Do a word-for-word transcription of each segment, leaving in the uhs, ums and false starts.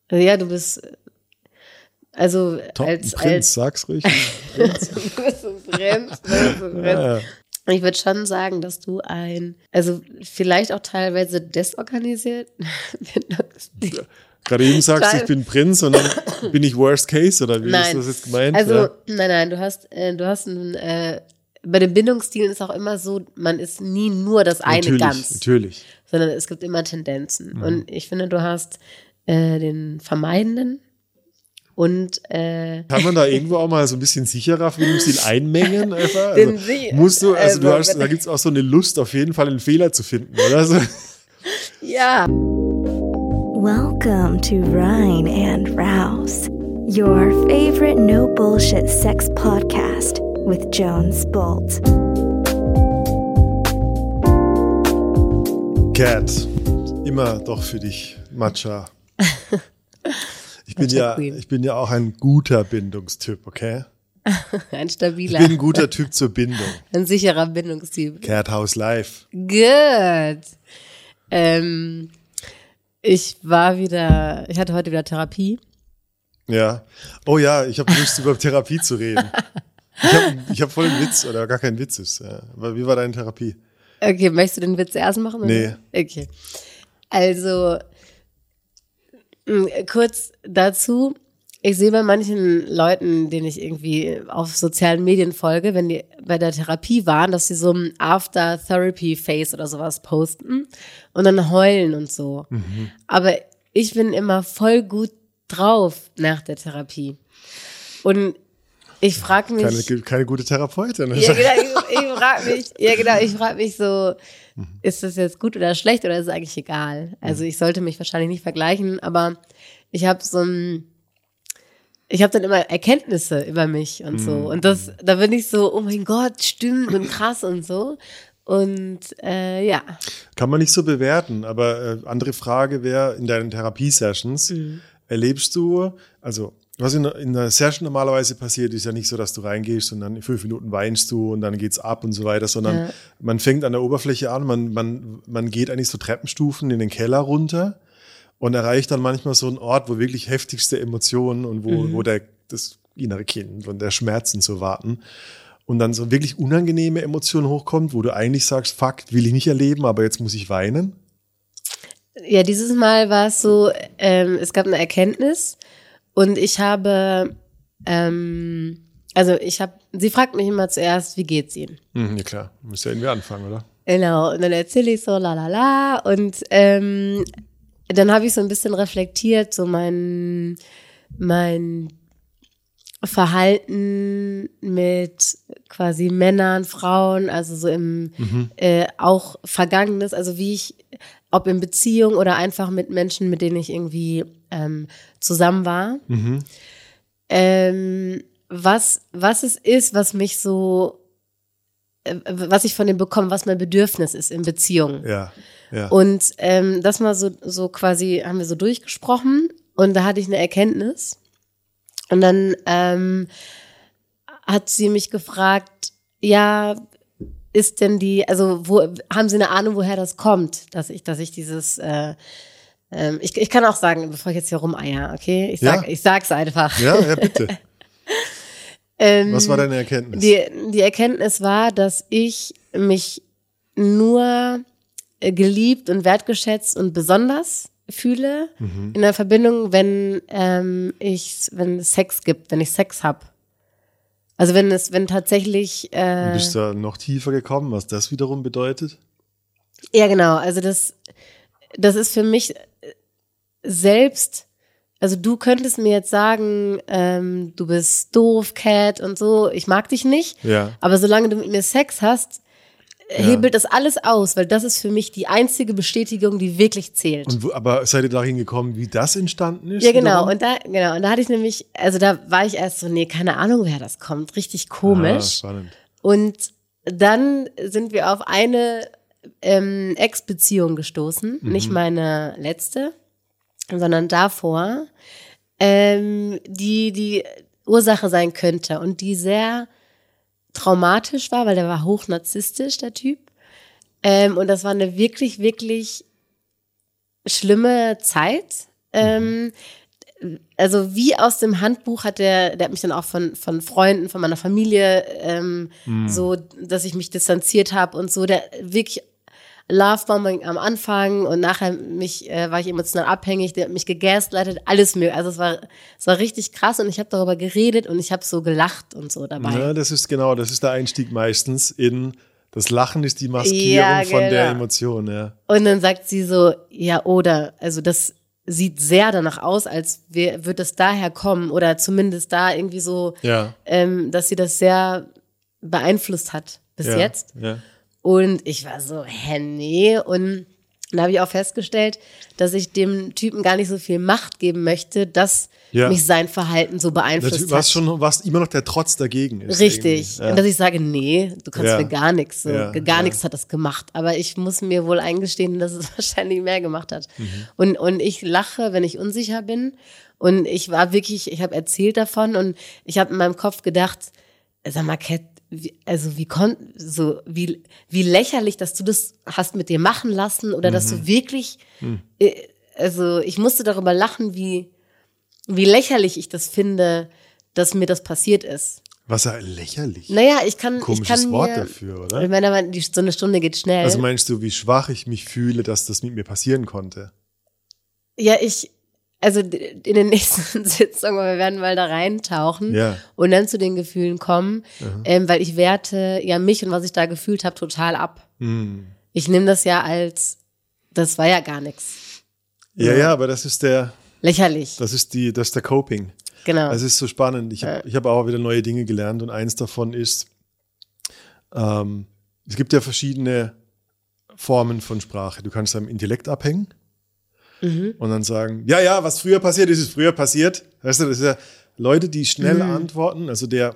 Ja, du bist, also Top, als, Prinz, als sag's ruhig. Prinz. du bist ein Prinz, du bist ein Prinz. Ja. Ich würde schon sagen, dass du ein, also vielleicht auch teilweise desorganisiert Bindungsstil. Gerade eben sagst du, ich bin Prinz und dann bin ich Worst Case, oder wie Nein. ist das jetzt gemeint? Also, ja. nein, nein, du hast, äh, du hast ein, äh, bei den Bindungsstilen ist auch immer so, man ist nie nur das eine natürlich, ganz. Natürlich. Sondern es gibt immer Tendenzen. Mhm. Und ich finde, du hast äh, den Vermeidenden und äh, kann man da irgendwo auch mal so ein bisschen sicherer Bindungsstil einmengen? Einfach? Den Also, Sie- musst du, also, du also, hast, da gibt es auch so eine Lust, auf jeden Fall einen Fehler zu finden, oder so? ja. Welcome to Rhine and Rouse, your favorite no bullshit sex podcast with Jones Bolt. Cat, immer doch für dich, Matcha. Ich bin, Matcha ja, Queen. ich bin ja auch ein guter Bindungstyp, okay? Ein Ich stabiler, bin ein guter Typ zur Bindung. ein sicherer Bindungstyp. Cat House Live. Good. Ähm, ich war wieder, ich hatte heute wieder Therapie. Ja. Oh ja, ich habe Lust, über Therapie zu reden. Ich habe ich hab voll einen Witz, oder gar kein Witz ist. Ja. Aber wie war deine Therapie? Okay, möchtest du den Witz erst machen? Oder? Nee. Okay. Also, mh, kurz dazu. Ich sehe bei manchen Leuten, denen ich irgendwie auf sozialen Medien folge, wenn die bei der Therapie waren, dass sie so ein After-Therapy-Face oder sowas posten und dann heulen und so. Mhm. Aber ich bin immer voll gut drauf nach der Therapie. Und ich frage mich... Keine, keine gute Therapeutin. Ja, genau, ich, ich frage mich, ja, genau, ich frage mich so, ist das jetzt gut oder schlecht oder ist es eigentlich egal? Also ich sollte mich wahrscheinlich nicht vergleichen, aber ich habe so ein, ich habe dann immer Erkenntnisse über mich und so. Und das, da bin ich so, oh mein Gott, stimmt und krass und so. Und äh, ja. Kann man nicht so bewerten, aber äh, andere Frage wäre, in deinen Therapiesessions, Mhm. erlebst du, also was in, in einer Session normalerweise passiert, ist ja nicht so, dass du reingehst und dann in fünf Minuten weinst du und dann geht's ab und so weiter, sondern Ja. man fängt an der Oberfläche an, man, man, man geht eigentlich so Treppenstufen in den Keller runter und erreicht dann manchmal so einen Ort, wo wirklich heftigste Emotionen und wo, Mhm. wo der, das innere Kind und der Schmerzen so warten. Und dann so wirklich unangenehme Emotionen hochkommt, wo du eigentlich sagst, fuck, will ich nicht erleben, aber jetzt muss ich weinen. Ja, dieses Mal war es so, ähm, es gab eine Erkenntnis und ich habe, ähm, also ich habe, sie fragt mich immer zuerst, wie geht's Ihnen? Hm, ja klar, müsste ja irgendwie anfangen, oder? Genau, und dann erzähle ich so, la la la, und ähm, dann habe ich so ein bisschen reflektiert, so mein, mein Verhalten mit quasi Männern, Frauen, also so im Mhm. äh, auch Vergangenes, also wie ich, ob in Beziehung oder einfach mit Menschen, mit denen ich irgendwie ähm, zusammen war. Mhm. Ähm, was, was es ist, was mich so, äh, was ich von dem bekomme, was mein Bedürfnis ist in Beziehungen. Ja, ja. Und ähm, das mal so, so quasi, haben wir so durchgesprochen und da hatte ich eine Erkenntnis. Und dann ähm, hat sie mich gefragt, ja, ist denn die, also wo, haben Sie eine Ahnung, woher das kommt, dass ich, dass ich dieses, äh, ähm, ich, ich kann auch sagen, bevor ich jetzt hier rumeier, okay? Ich sag, Ja. ich sag's einfach. ja, ja, bitte. Ähm, Was war deine Erkenntnis? Die, die Erkenntnis war, dass ich mich nur äh, geliebt und wertgeschätzt und besonders fühle Mhm. in der Verbindung, wenn ähm, ich, wenn es Sex gibt, wenn ich Sex hab. Also wenn es, wenn tatsächlich äh, Bist du da noch tiefer gekommen, was das wiederum bedeutet? ja genau, also das, das ist für mich selbst, also du könntest mir jetzt sagen, ähm, du bist doof, Cat und so, ich mag dich nicht, Ja. aber solange du mit mir Sex hast, Ja. hebelt das alles aus, weil das ist für mich die einzige Bestätigung, die wirklich zählt. Und wo, aber seid ihr dahin gekommen, wie das entstanden ist? Ja, genau. wiederum? Und da, genau. Und da hatte ich nämlich, also da war ich erst so, nee, keine Ahnung, woher das kommt. Richtig Ah, komisch. spannend. Und dann sind wir auf eine ähm, Ex-Beziehung gestoßen. Mhm. Nicht meine letzte, sondern davor, ähm, die die Ursache sein könnte und die sehr traumatisch war, weil der war hochnarzisstisch, der Typ. Ähm, und das war eine wirklich, wirklich schlimme Zeit. Ähm, also wie aus dem Handbuch hat der, der hat mich dann auch von, von Freunden, von meiner Familie, ähm, mm. so, dass ich mich distanziert habe und so, der wirklich Lovebombing am Anfang und nachher mich, äh, war ich emotional abhängig, der hat mich gegaslightet, alles mögliche. Also es war, es war richtig krass und ich habe darüber geredet und ich habe so gelacht und so dabei. Ja, das ist genau, das ist der Einstieg meistens in, das Lachen ist die Maskierung ja, von genau. der Emotion, ja. Und dann sagt sie so, ja oder, also das sieht sehr danach aus, als wär, wird es daher kommen oder zumindest da irgendwie so, ja. ähm, dass sie das sehr beeinflusst hat bis ja. jetzt. Ja. Und ich war so, hä, nee. Und dann habe ich auch festgestellt, dass ich dem Typen gar nicht so viel Macht geben möchte, dass ja. mich sein Verhalten so beeinflusst das, was hat. schon, was immer noch der Trotz dagegen ist. Richtig. Ja. Und dass ich sage, nee, du kannst ja. mir gar nichts. So. Ja. Gar ja. nichts hat das gemacht. Aber ich muss mir wohl eingestehen, dass es wahrscheinlich mehr gemacht hat. Mhm. Und, und ich lache, wenn ich unsicher bin. Und ich war wirklich, ich habe erzählt davon und ich habe in meinem Kopf gedacht, sag mal, Kat, Wie, also wie kon so wie wie lächerlich, dass du das hast mit dir machen lassen oder mhm. dass du wirklich mhm. äh, also ich musste darüber lachen, wie wie lächerlich ich das finde, dass mir das passiert ist. Was ja lächerlich. Naja, ich kann Komisches ich kann Wort mir, dafür, oder? Ich meine, die, so eine Stunde geht schnell. Also meinst du, wie schwach ich mich fühle, dass das mit mir passieren konnte? Ja, ich Also in den nächsten Sitzungen, wir werden mal da reintauchen ja. und dann zu den Gefühlen kommen, mhm. ähm, weil ich werte ja mich und was ich da gefühlt habe total ab. Mhm. Ich nehme das ja als, das war ja gar nichts. Ja, ja, aber das ist der lächerlich. Das ist die, das ist der Coping. Genau. Das ist so spannend. Ich habe ja. ich hab auch wieder neue Dinge gelernt und eins davon ist, ähm, es gibt ja verschiedene Formen von Sprache. Du kannst am Intellekt abhängen. Mhm. Und dann sagen, ja, ja, was früher passiert ist, ist früher passiert. Weißt du, das ist ja Leute, die schnell mhm. antworten. Also der,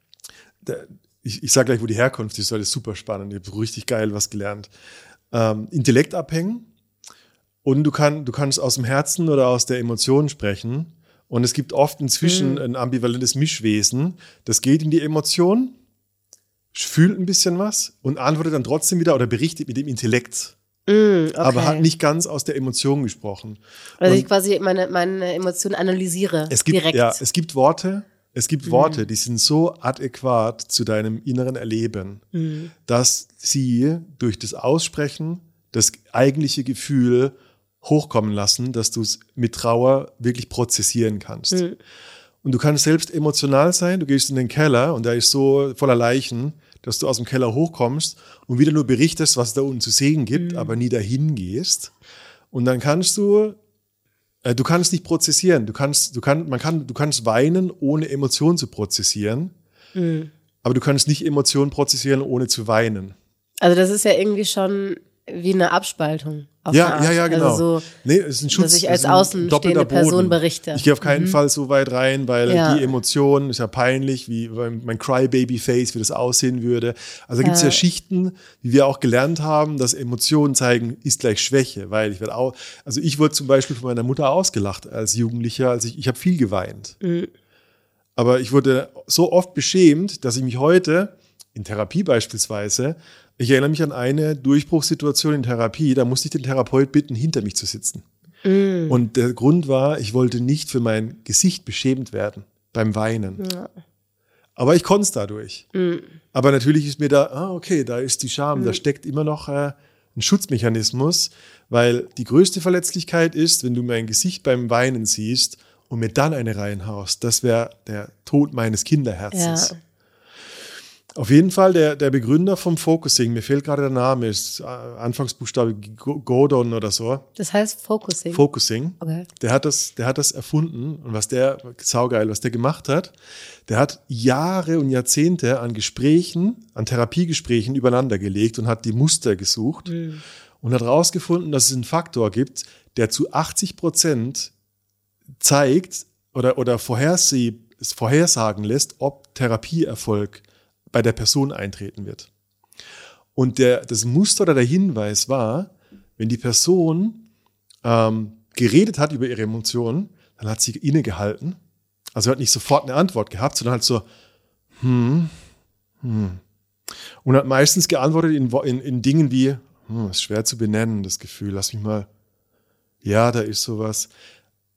der ich, ich sage gleich, wo die Herkunft ist, weil das ist super spannend. Ich habe richtig geil was gelernt. Ähm, Intellekt abhängen und du, kann, du kannst aus dem Herzen oder aus der Emotion sprechen. Und es gibt oft inzwischen mhm. ein ambivalentes Mischwesen. Das geht in die Emotion, fühlt ein bisschen was und antwortet dann trotzdem wieder oder berichtet mit dem Intellekt. Mm, okay. Aber hat nicht ganz aus der Emotion gesprochen. Also und ich quasi meine, meine Emotionen analysiere es gibt, direkt. Ja, es gibt Worte, es gibt mm. Worte, die sind so adäquat zu deinem inneren Erleben, mm. dass sie durch das Aussprechen das eigentliche Gefühl hochkommen lassen, dass du es mit Trauer wirklich prozessieren kannst. Mm. Und du kannst selbst emotional sein, du gehst in den Keller und der ist so voller Leichen, dass du aus dem Keller hochkommst und wieder nur berichtest, was es da unten zu sehen gibt, mhm. aber nie dahin gehst. Und dann kannst du, äh, du kannst nicht prozessieren. Du kannst, du kann, man kann, du kannst weinen, ohne Emotionen zu prozessieren. Mhm. Aber du kannst nicht Emotionen prozessieren, ohne zu weinen. Also das ist ja irgendwie schon wie eine Abspaltung. Auf Ja, eine ja, ja, genau. Also so, nee, es ist ein Schutz, dass ich als ein außenstehende Person berichte. Ich gehe auf keinen mhm. Fall so weit rein, weil ja. die Emotion ist ja peinlich, wie mein Crybaby-Face, wie das aussehen würde. Also da gibt es ja. ja Schichten, wie wir auch gelernt haben, dass Emotionen zeigen, ist gleich Schwäche. Weil ich werde auch, also ich wurde zum Beispiel von meiner Mutter ausgelacht als Jugendlicher, als ich, ich habe viel geweint. Mhm. Aber ich wurde so oft beschämt, dass ich mich heute, in Therapie beispielsweise, ich erinnere mich an eine Durchbruchssituation in Therapie, da musste ich den Therapeut bitten, hinter mich zu sitzen. Mm. Und der Grund war, ich wollte nicht für mein Gesicht beschämt werden beim Weinen. Ja. Aber ich konnte es dadurch. Mm. Aber natürlich ist mir da, ah, okay, da ist die Scham, mm. da steckt immer noch äh, ein Schutzmechanismus, weil die größte Verletzlichkeit ist, wenn du mein Gesicht beim Weinen siehst und mir dann eine reinhaust. Das wäre der Tod meines Kinderherzens. Ja. Auf jeden Fall der, der Begründer vom Focusing, mir fehlt gerade der Name, ist Anfangsbuchstabe Gordon oder so. Das heißt Focusing? Focusing. Okay. Der hat das, der hat das erfunden und was der, saugeil, was der gemacht hat, der hat Jahre und Jahrzehnte an Gesprächen, an Therapiegesprächen übereinander gelegt und hat die Muster gesucht mhm. und hat herausgefunden, dass es einen Faktor gibt, der zu achtzig Prozent zeigt oder, oder vorhersie, vorhersagen lässt, ob Therapieerfolg bei der Person eintreten wird. Und der, das Muster oder der Hinweis war, wenn die Person ähm, geredet hat über ihre Emotionen, dann hat sie innegehalten. Also hat nicht sofort eine Antwort gehabt, sondern halt so, hm, hm. Und hat meistens geantwortet in, in, in Dingen wie, hm, ist schwer zu benennen, das Gefühl, lass mich mal, ja, da ist sowas.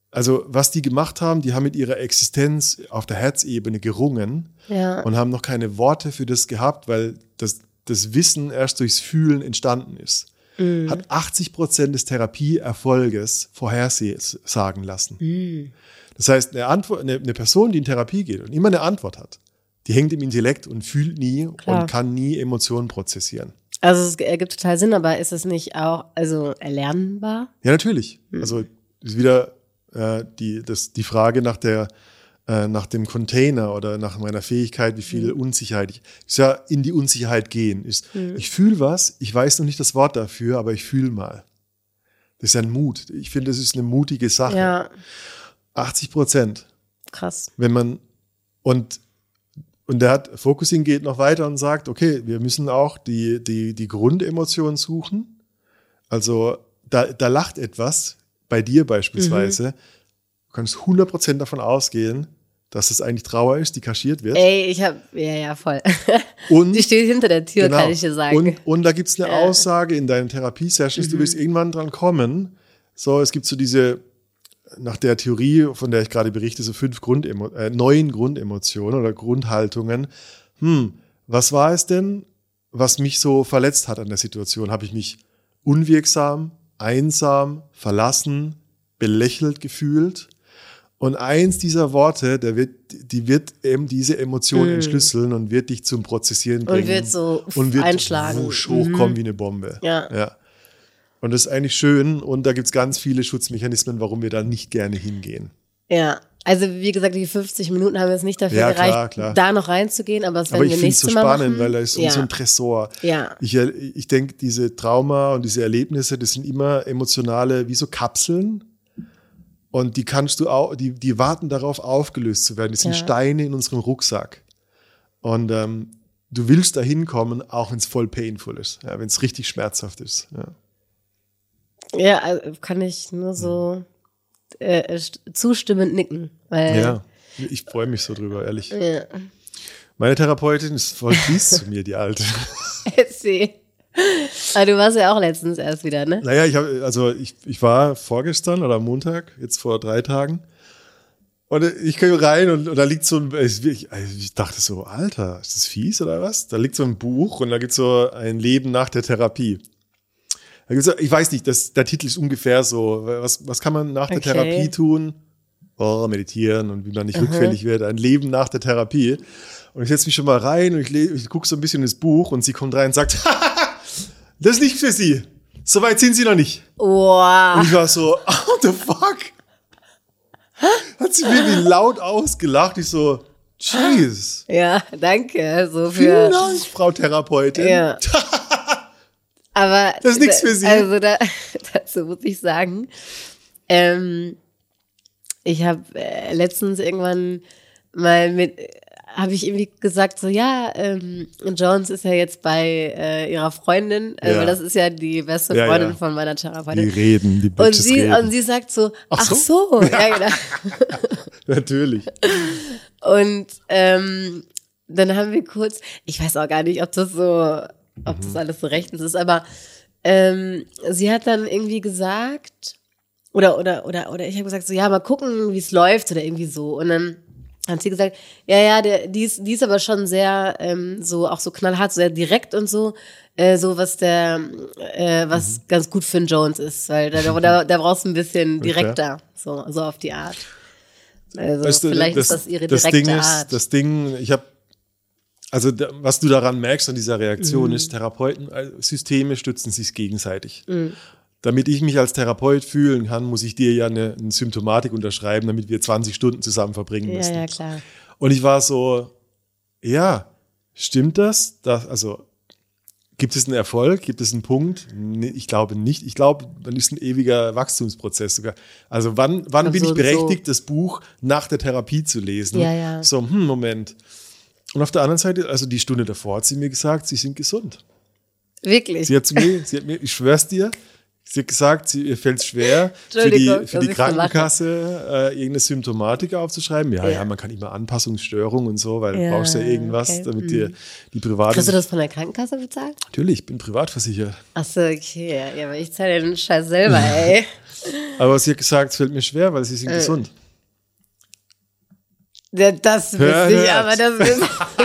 also was die gemacht haben, die haben mit ihrer Existenz auf der Herzebene gerungen Ja. und haben noch keine Worte für das gehabt, weil das, das Wissen erst durchs Fühlen entstanden ist. Mhm. Hat achtzig Prozent des Therapieerfolges vorhersagen lassen. Mhm. Das heißt, eine, Antwort, eine, eine Person, die in Therapie geht und immer eine Antwort hat, die hängt im Intellekt und fühlt nie Klar. und kann nie Emotionen prozessieren. Also es ergibt total Sinn, aber ist es nicht auch also erlernbar? Ja, natürlich. Mhm. Also ist wieder äh, die, das, die Frage nach der äh, nach dem Container oder nach meiner Fähigkeit, wie viel Mhm. Unsicherheit ich, ist ja in die Unsicherheit gehen. Ist, Mhm. ich fühle was, ich weiß noch nicht das Wort dafür, aber ich fühle mal. Das ist ja ein Mut. Ich finde, das ist eine mutige Sache. Ja, achtzig Prozent. krass. Wenn man, und, und der hat, Focusing geht noch weiter und sagt, okay, wir müssen auch die, die, die Grundemotionen suchen. Also, da, da lacht etwas, bei dir beispielsweise. Mhm. Du kannst hundert Prozent davon ausgehen, dass es eigentlich Trauer ist, die kaschiert wird. Ey, ich hab, ja, ja, voll. Und, Die steht hinter der Tür, genau. kann ich dir sagen. Und, und da gibt es eine Ja. Aussage in deinen Therapiesessions, Mhm. du wirst irgendwann dran kommen. So, es gibt so diese, nach der Theorie, von der ich gerade berichte, so fünf Grundemo äh, neun Grundemotionen oder Grundhaltungen. Hm, was war es denn, was mich so verletzt hat an der Situation? Habe ich mich unwirksam, einsam, verlassen, belächelt gefühlt? Und eins dieser Worte, der wird, die wird eben diese Emotion Mm. entschlüsseln und wird dich zum Prozessieren bringen. Und wird so und wird einschlagen. wusch, hochkommen Mhm. wie eine Bombe. Ja. ja. Und das ist eigentlich schön. Und da gibt es ganz viele Schutzmechanismen, warum wir da nicht gerne hingehen. Ja, also wie gesagt, die fünfzig Minuten haben jetzt nicht dafür Ja, gereicht, klar, klar. da noch reinzugehen, aber das Aber werden ich wir finde es so nächstes Mal spannend, machen. weil da ist so, ja. so ein Tresor. Ja. Ich, ich denke, diese Trauma und diese Erlebnisse, das sind immer emotionale, wie so Kapseln. Und die kannst du auch, die, die warten darauf, aufgelöst zu werden. Das sind Ja. Steine in unserem Rucksack. Und ähm, du willst da hinkommen, auch wenn es voll painful ist, ja, wenn es richtig schmerzhaft ist. Ja. Ja, also kann ich nur so äh, st- zustimmend nicken. Weil, ja, ich freue mich so drüber, ehrlich. ja. Meine Therapeutin ist voll fies zu mir, die Alte. Erzähl. Aber du warst ja auch letztens erst wieder, ne? Naja, ich habe, also ich, ich war vorgestern oder am Montag, jetzt vor drei Tagen. Und ich komme rein und, und da liegt so ein, ich, ich dachte so, Alter, ist das fies oder was? Da liegt so ein Buch und da gibt es so ein Leben nach der Therapie. Da gibt's so, ich weiß nicht, das, der Titel ist ungefähr so, was, was kann man nach der Okay. Therapie tun? Oh, meditieren und wie man nicht rückfällig wird. Ein Leben nach der Therapie. Und ich setze mich schon mal rein und ich, le- ich gucke so ein bisschen ins Buch und sie kommt rein und sagt, das ist nicht für Sie. So weit sind Sie noch nicht. Wow. Und ich war so, what the fuck? Hat sie wirklich laut ausgelacht. Ich so, jeez. Ja, danke. So Vielen für. Dank, Frau Therapeutin. Ja. Aber Das ist nichts für Sie. Also da, dazu muss ich sagen, ähm, ich habe äh, letztens irgendwann mal mit, habe ich irgendwie gesagt so, ja, ähm, Jones ist ja jetzt bei äh, ihrer Freundin, äh, Ja. weil das ist ja die beste Ja, Freundin ja. von meiner Die Therapeutin. reden, die Und Bitches sie, reden. und sie sagt so, Ach ach so? so, ja, genau. Natürlich. Und ähm, dann haben wir kurz, ich weiß auch gar nicht, ob das so, ob Mhm. das alles so rechtens ist, aber ähm, sie hat dann irgendwie gesagt, oder oder oder oder ich habe gesagt so, ja, mal gucken, wie es läuft oder irgendwie so. Und dann hat sie gesagt, ja, ja, der, die ist, die ist aber schon sehr ähm, so auch so knallhart, sehr direkt und so, äh, so was der, äh, was Mhm. ganz gut für einen Jones ist, weil da, da, da brauchst du ein bisschen direkter, so so auf die Art. Also Weißt du, vielleicht ist das ihre das direkte Ding ist, Art. Das Ding, ich habe, also da, was du daran merkst an dieser Reaktion Mhm. ist, Therapeutensysteme stützen sich gegenseitig. Mhm. Damit ich mich als Therapeut fühlen kann, muss ich dir ja eine, eine Symptomatik unterschreiben, damit wir zwanzig Stunden zusammen verbringen Ja, müssen. ja, klar. Und ich war so, ja, stimmt das? das also gibt es einen Erfolg? Gibt es einen Punkt? Nee, ich glaube nicht. Ich glaube, man ist ein ewiger Wachstumsprozess sogar. Also wann, wann Also bin ich so- berechtigt, das Buch nach der Therapie zu lesen? Ja, ja. So, hm, Moment. Und auf der anderen Seite, also die Stunde davor hat sie mir gesagt, sie sind gesund. Wirklich. Sie hat zu mir, sie hat mir, ich schwör's dir, sie hat gesagt, sie, ihr fällt es schwer, für die, Entschuldigung, für dass die ich so lache. Krankenkasse äh, irgendeine Symptomatik aufzuschreiben. Ja, ja, Ja. man kann immer Anpassungsstörungen und so, weil Ja, du brauchst ja irgendwas, okay. damit Mhm. dir die private. Hast du das von der Krankenkasse bezahlt? Natürlich, ich bin privat versichert. Achso, okay. Ja, aber ich zahle den Scheiß selber, ey. Aber sie hat gesagt, es fällt mir schwer, weil sie sind äh. gesund. Ja, das wüsste ich, aber das wüsste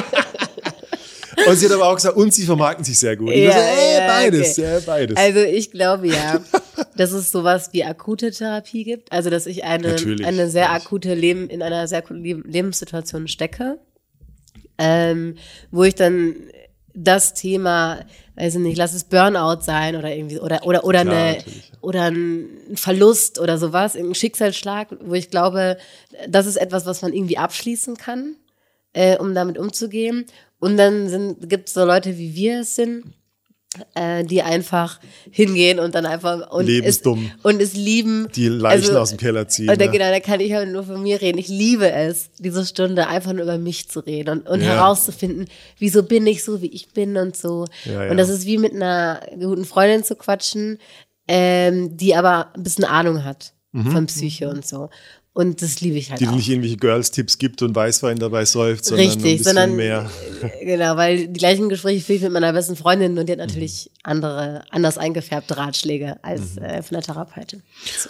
Und sie hat aber auch gesagt, und sie vermarkten sich sehr gut. Ja, so, äh, ja, beides, okay. ja, beides. Also ich glaube ja, dass es sowas wie akute Therapie gibt. Also dass ich eine, Natürlich, eine sehr natürlich. akute Leben, in einer sehr akuten Lebenssituation stecke, ähm, wo ich dann das Thema, weiß ich nicht, lass es Burnout sein oder irgendwie oder oder oder Klar, eine natürlich. oder ein Verlust oder sowas, ein Schicksalsschlag, wo ich glaube, das ist etwas, was man irgendwie abschließen kann, äh, um damit umzugehen. Und dann gibt es so Leute, wie wir es sind, äh, die einfach hingehen und dann einfach und Lebensdumm. Es, und es lieben. Die Leichen also, aus dem Keller ziehen. Und da, ne? genau, da kann ich halt nur von mir reden. Ich liebe es, diese Stunde einfach nur über mich zu reden und, und Ja. herauszufinden, wieso bin ich so, wie ich bin und so. Ja, ja. Und das ist wie mit einer guten Freundin zu quatschen, ähm, die aber ein bisschen Ahnung hat Mhm. von Psyche und so. Und das liebe ich halt Die auch. nicht irgendwelche Girls-Tipps gibt und Weißwein dabei säuft, sondern Richtig, ein bisschen sondern mehr. genau, weil die gleichen Gespräche führe ich mit meiner besten Freundin und die hat natürlich andere, anders eingefärbte Ratschläge als äh, von der Therapeutin. So.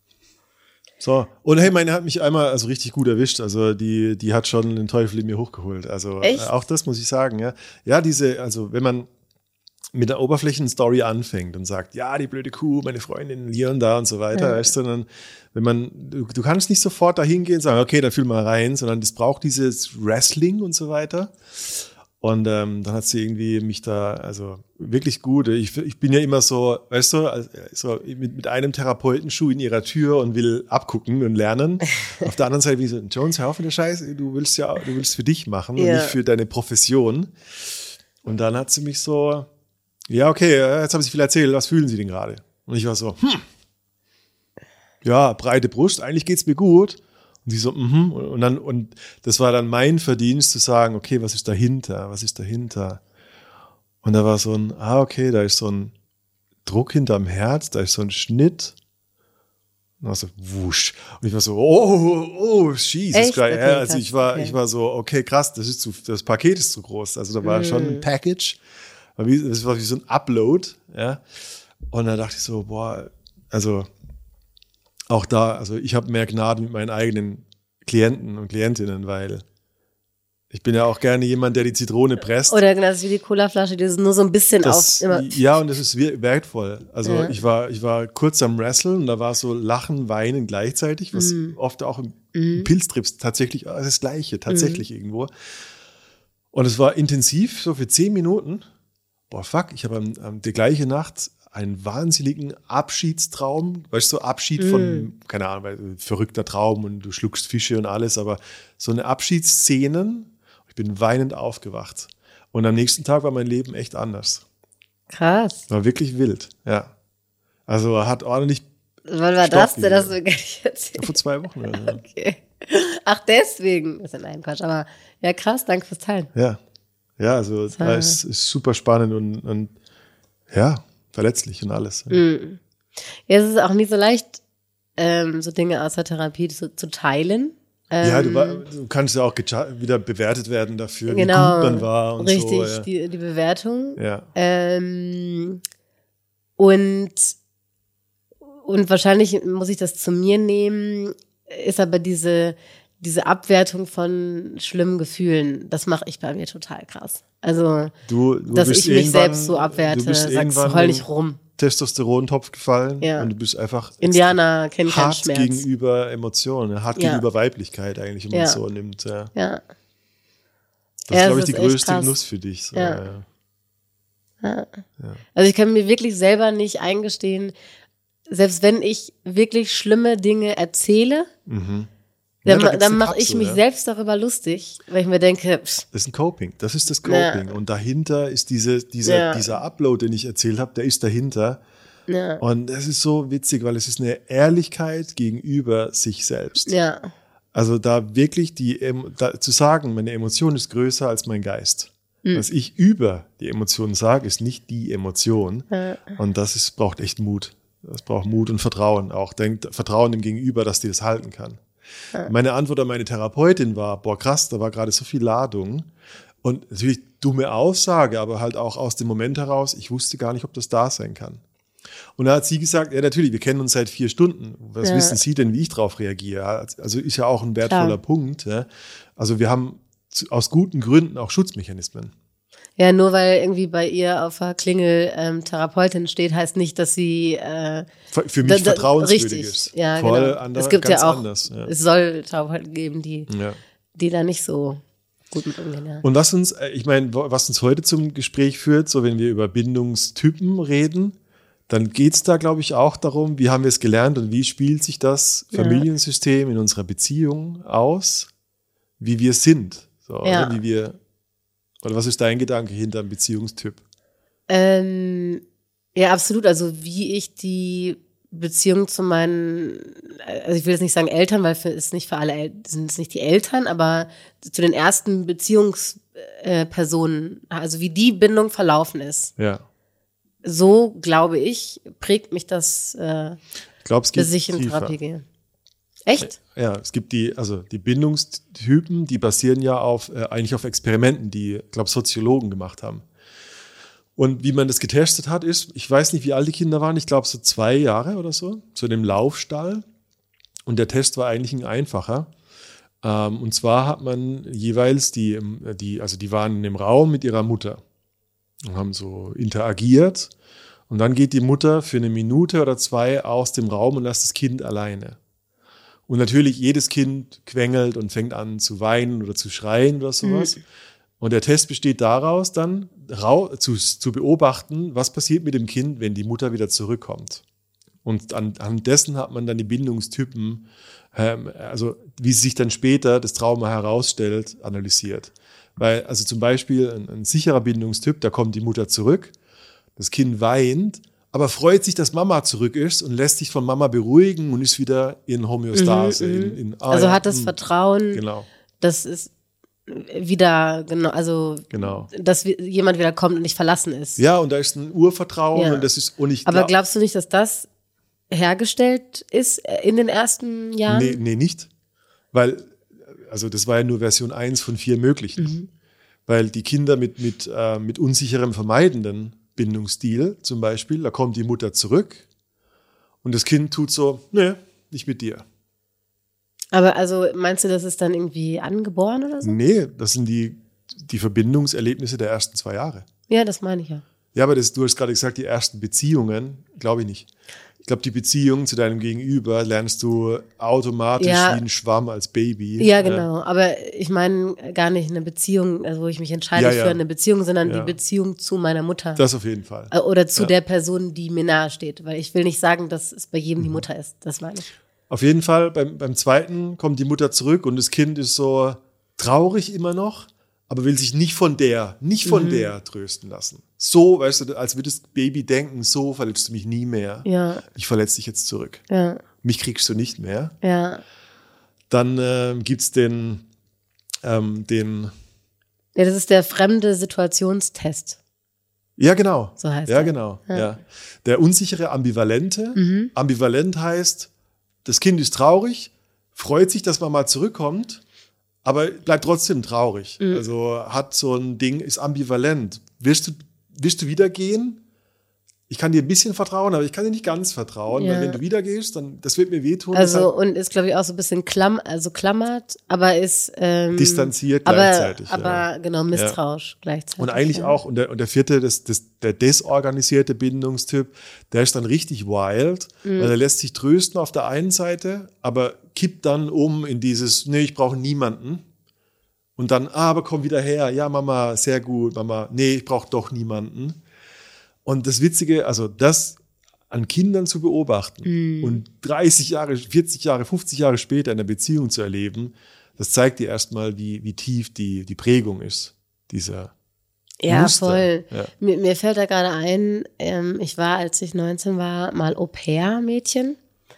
So, und hey, meine hat mich einmal also richtig gut erwischt. Also die, die hat schon den Teufel in mir hochgeholt. Also Echt? äh, auch das muss ich sagen, ja. Ja, diese, also wenn man mit der Oberflächen-Story anfängt und sagt, ja, die blöde Kuh, meine Freundin hier und da und so weiter, Ja. weißt du, dann, wenn man, du, du kannst nicht sofort da hingehen und sagen, okay, da fühl mal rein, sondern das braucht dieses Wrestling und so weiter. Und ähm, dann hat sie irgendwie mich da, also wirklich gut. Ich, ich bin ja immer so, weißt du, also, so mit, mit einem Therapeutenschuh in ihrer Tür und will abgucken und lernen. Auf der anderen Seite wie so, Jones, hör auf mit der Scheiße, du willst ja, du willst für dich machen Ja. und nicht für deine Profession. Und dann hat sie mich so, ja, okay, jetzt haben Sie viel erzählt, was fühlen Sie denn gerade? Und ich war so, hm, ja, breite Brust, eigentlich geht's mir gut. Und sie so, mhm. Und dann, und das war dann mein Verdienst zu sagen, okay, was ist dahinter? Was ist dahinter? Und da war so ein, ah, okay, da ist so ein Druck hinterm Herz, da ist so ein Schnitt. Und dann war so, wusch. Und ich war so, oh, oh, Jesus Echt? Christ. Okay, Ja, also krass, ich war, okay. ich war so, okay, krass, das ist zu, das Paket ist zu groß. Also da war Mhm. schon ein Package. War wie, das war wie so ein Upload, ja. Und da dachte ich so, boah, also auch da, also ich habe mehr Gnade mit meinen eigenen Klienten und Klientinnen, weil ich bin ja auch gerne jemand, der die Zitrone presst. Oder genau, das ist wie die Colaflasche, die ist nur so ein bisschen Das, auf. Immer. ja, und das ist wir- wertvoll. Also Ja. ich war, ich war kurz am Wrestlen und da war so Lachen, Weinen gleichzeitig, was Mhm. oft auch im, im Pilztrips tatsächlich das, ist das Gleiche, tatsächlich irgendwo. Und es war intensiv, so für zehn Minuten. Boah, fuck, ich habe am, am, die gleiche Nacht einen wahnsinnigen Abschiedstraum, weißt du, so Abschied von, keine Ahnung, weil, verrückter Traum und du schluckst Fische und alles, aber so eine Abschiedsszenen, ich bin weinend aufgewacht. Und am nächsten Tag war mein Leben echt anders. Krass. War wirklich wild, ja. Also hat ordentlich Wann war Stoff das denn? Das gegeben. du gar nicht erzählt. vor zwei Wochen. Oder so. Okay. Ach, deswegen. Das ist ein Quatsch. Aber ja, krass, danke fürs Teilen. Ja, ja, also da ist, ist super spannend und, und ja, verletzlich und alles. Ja. Mhm. Ja, es ist auch nicht so leicht, ähm, so Dinge aus der Therapie zu, zu teilen. Ähm, Ja, du, war, du kannst ja auch gecha- wieder bewertet werden dafür, genau, wie gut man war und richtig, so. Ja. die, die Bewertung. Ja. Ähm, und, und wahrscheinlich muss ich das zu mir nehmen, ist aber diese, diese Abwertung von schlimmen Gefühlen, das mache ich bei mir total krass. Also, Du, du dass bist ich mich irgendwann- selbst so abwerte, du bist sagst irgendwann heul in nicht rum. Testosterontopf gefallen Ja. und du bist einfach Indianer kennen keinen hart Schmerz. gegenüber Emotionen, hart Ja. gegenüber Weiblichkeit eigentlich, wenn man Ja. es so nimmt. Ja. Ja. Das Ja, ist, glaube es ich, die ist echt größte krass. Genuss für dich. So, Ja. ja. Ja. Also ich kann mir wirklich selber nicht eingestehen, selbst wenn ich wirklich schlimme Dinge erzähle, Mhm. Ja, dann, da gibt's dann eine mache ich Kapsel, mich ja. selbst darüber lustig, weil ich mir denke, pff, Das ist ein Coping. Das ist das Ja. Coping. Und dahinter ist diese, dieser, Ja. dieser Upload, den ich erzählt habe, der ist dahinter. ja, Und das ist so witzig, weil es ist eine Ehrlichkeit gegenüber sich selbst. ja, Also da wirklich die, Em- da, zu sagen, meine Emotion ist größer als mein Geist. Mhm. Was ich über die Emotionen sage, ist nicht die Emotion. Ja. Und das ist, braucht echt Mut. Das braucht Mut und Vertrauen. Auch denkt, Vertrauen dem Gegenüber, dass die das halten kann. Meine Antwort an meine Therapeutin war, boah krass, da war gerade so viel Ladung. Und natürlich dumme Aussage, aber halt auch aus dem Moment heraus, ich wusste gar nicht, ob das da sein kann. Und da hat sie gesagt, ja natürlich, wir kennen uns seit vier Stunden. Was Ja. wissen Sie denn, wie ich drauf reagiere? Also ist ja auch ein wertvoller Klar. Punkt. Ja? Also wir haben zu, aus guten Gründen auch Schutzmechanismen. Ja, nur weil irgendwie bei ihr auf der Klingel ähm, Therapeutin steht, heißt nicht, dass sie äh, Für für mich da- da- vertrauenswürdig richtig, ist. ja, Voll genau. andere, Es gibt ganz ja auch, anders. Ja. es soll Therapeuten geben, die, Ja. die da nicht so gut mit umgehen. Ja. Und was uns, äh, ich meine, wo- was uns heute zum Gespräch führt, so wenn wir über Bindungstypen reden, dann geht es da, glaube ich, auch darum, wie haben wir es gelernt und wie spielt sich das Ja. Familiensystem in unserer Beziehung aus, wie wir sind. So, Ja. oder? Wie wir, oder was ist dein Gedanke hinter einem Beziehungstyp? Ähm, ja, absolut. Also wie ich die Beziehung zu meinen, also ich will jetzt nicht sagen Eltern, weil es ist nicht für alle El- sind es nicht die Eltern, aber zu den ersten Beziehungspersonen, also wie die Bindung verlaufen ist. Ja. So, glaube ich, prägt mich das, äh, Ich glaube, es geht bis ich in tiefer. Therapie gehe. Echt? Ja, es gibt die, also die Bindungstypen, die basieren ja auf, äh, eigentlich auf Experimenten, die, ich glaube, Soziologen gemacht haben. Und wie man das getestet hat, ist, ich weiß nicht, wie alt die Kinder waren, ich glaube so zwei Jahre oder so, so in dem Laufstall. Und der Test war eigentlich ein einfacher. Ähm, und zwar hat man jeweils die, die, also die waren in dem Raum mit ihrer Mutter und haben so interagiert. Und dann geht die Mutter für eine Minute oder zwei aus dem Raum und lässt das Kind alleine. Und natürlich, jedes Kind quengelt und fängt an zu weinen oder zu schreien oder sowas. Mhm. Und der Test besteht daraus, dann rau- zu, zu beobachten, was passiert mit dem Kind, wenn die Mutter wieder zurückkommt. Und an, an dessen hat man dann die Bindungstypen, ähm, also wie sich dann später das Trauma herausstellt, analysiert. Weil, also zum Beispiel ein, ein sicherer Bindungstyp, da kommt die Mutter zurück, das Kind weint, aber freut sich, dass Mama zurück ist und lässt sich von Mama beruhigen und ist wieder in Homöostase. Mhm, in, in, ah, also ja, hat das mh, Vertrauen, Genau, dass es wieder, genau, also genau. dass wir- jemand wieder kommt und nicht verlassen ist. Ja, und da ist ein Urvertrauen Ja. und das ist, und ich Aber glaub- glaubst du nicht, dass das hergestellt ist in den ersten Jahren? Nee, nee, nicht. Weil, also das war ja nur Version eins von vier möglichen. Mhm. Weil die Kinder mit, mit, äh, mit unsicherem vermeidenden Bindungsstil zum Beispiel, da kommt die Mutter zurück und das Kind tut so, nee, nicht mit dir. Aber also meinst du, das ist dann irgendwie angeboren oder so? Nee, das sind die, die Verbindungserlebnisse der ersten zwei Jahre. Ja, das meine ich ja. Ja, aber das, du hast gerade gesagt, die ersten Beziehungen, glaube ich nicht. Ich glaube, die Beziehung zu deinem Gegenüber lernst du automatisch Ja. wie ein Schwamm als Baby. Ja, genau. Aber ich meine gar nicht eine Beziehung, also wo ich mich entscheide Ja, ja. für eine Beziehung, sondern Ja. die Beziehung zu meiner Mutter. Das auf jeden Fall. Äh, Oder zu Ja. der Person, die mir nahe steht. Weil ich will nicht sagen, dass es bei jedem Mhm. die Mutter ist. Das meine ich. Auf jeden Fall, beim, beim zweiten kommt die Mutter zurück und das Kind ist so traurig immer noch, aber will sich nicht von der, nicht von Mhm. der trösten lassen. So, weißt du, als würde das Baby denken, so verletzt du mich nie mehr. Ja, Ich verletze dich jetzt zurück. ja, Mich kriegst du nicht mehr. ja. Dann ähm, gibt es den, ähm, den, Ja, das ist der fremde Situationstest. ja genau. So heißt Ja, er. genau. Ja. Ja. Der unsichere Ambivalente. Mhm. Ambivalent heißt, das Kind ist traurig, freut sich, dass Mama zurückkommt, aber bleibt trotzdem traurig. Mhm. Also hat so ein Ding, ist ambivalent. Willst du, willst du wieder gehen? Ich kann dir ein bisschen vertrauen, aber ich kann dir nicht ganz vertrauen, Ja. weil wenn du wieder gehst, dann das wird mir wehtun. Also deshalb und ist, glaube ich, auch so ein bisschen klamm, also klammert, aber ist ähm, distanziert aber, gleichzeitig. aber ja. genau, misstrauisch gleichzeitig. Und eigentlich ja. auch, und der, und der vierte, das, das, der desorganisierte Bindungstyp, der ist dann richtig wild, Mhm. weil er lässt sich trösten auf der einen Seite, aber kippt dann um in dieses, nee, ich brauche niemanden. Und dann, ah, aber komm wieder her, ja, Mama, sehr gut, Mama, nee, ich brauche doch niemanden. Und das Witzige, also das an Kindern zu beobachten Mhm. und dreißig Jahre, vierzig Jahre, fünfzig Jahre später in der Beziehung zu erleben, das zeigt dir erstmal, wie, wie tief die, die Prägung ist, dieser Ja, Muster. voll. Ja. Mir, mir fällt da gerade ein, ähm, ich war, als ich neunzehn war, mal Au-pair-Mädchen.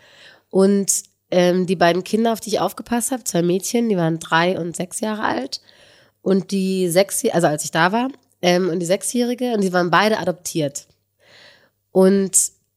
Und ähm, die beiden Kinder, auf die ich aufgepasst habe, zwei Mädchen, die waren drei und sechs Jahre alt. Und die sechs, also als ich da war, ähm, und die Sechsjährige, und die waren beide adoptiert. Und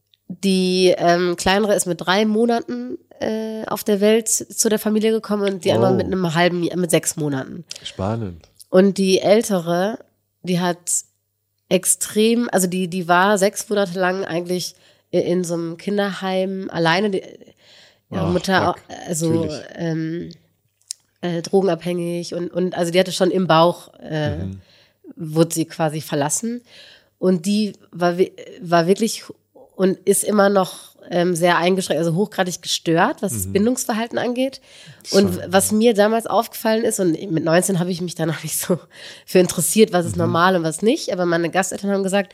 die ähm, kleinere ist mit drei Monaten äh, auf der Welt zu der Familie gekommen und die Oh. andere mit einem halben Jahr, mit sechs Monaten. Spannend. Und die ältere, die hat extrem, also die, die war sechs Monate lang eigentlich in, in so einem Kinderheim alleine. Die, ihre Ach, Mutter, auch, fuck. also ähm, äh, drogenabhängig und, und also die hatte schon im Bauch, äh, mhm. wurde sie quasi verlassen. Und die war, war wirklich und ist immer noch ähm, sehr eingeschränkt, also hochgradig gestört, was das Mhm. Bindungsverhalten angeht. Und So, was mir damals aufgefallen ist, und mit neunzehn habe ich mich da noch nicht so für interessiert, was ist Mhm. normal und was nicht, aber meine Gasteltern haben gesagt,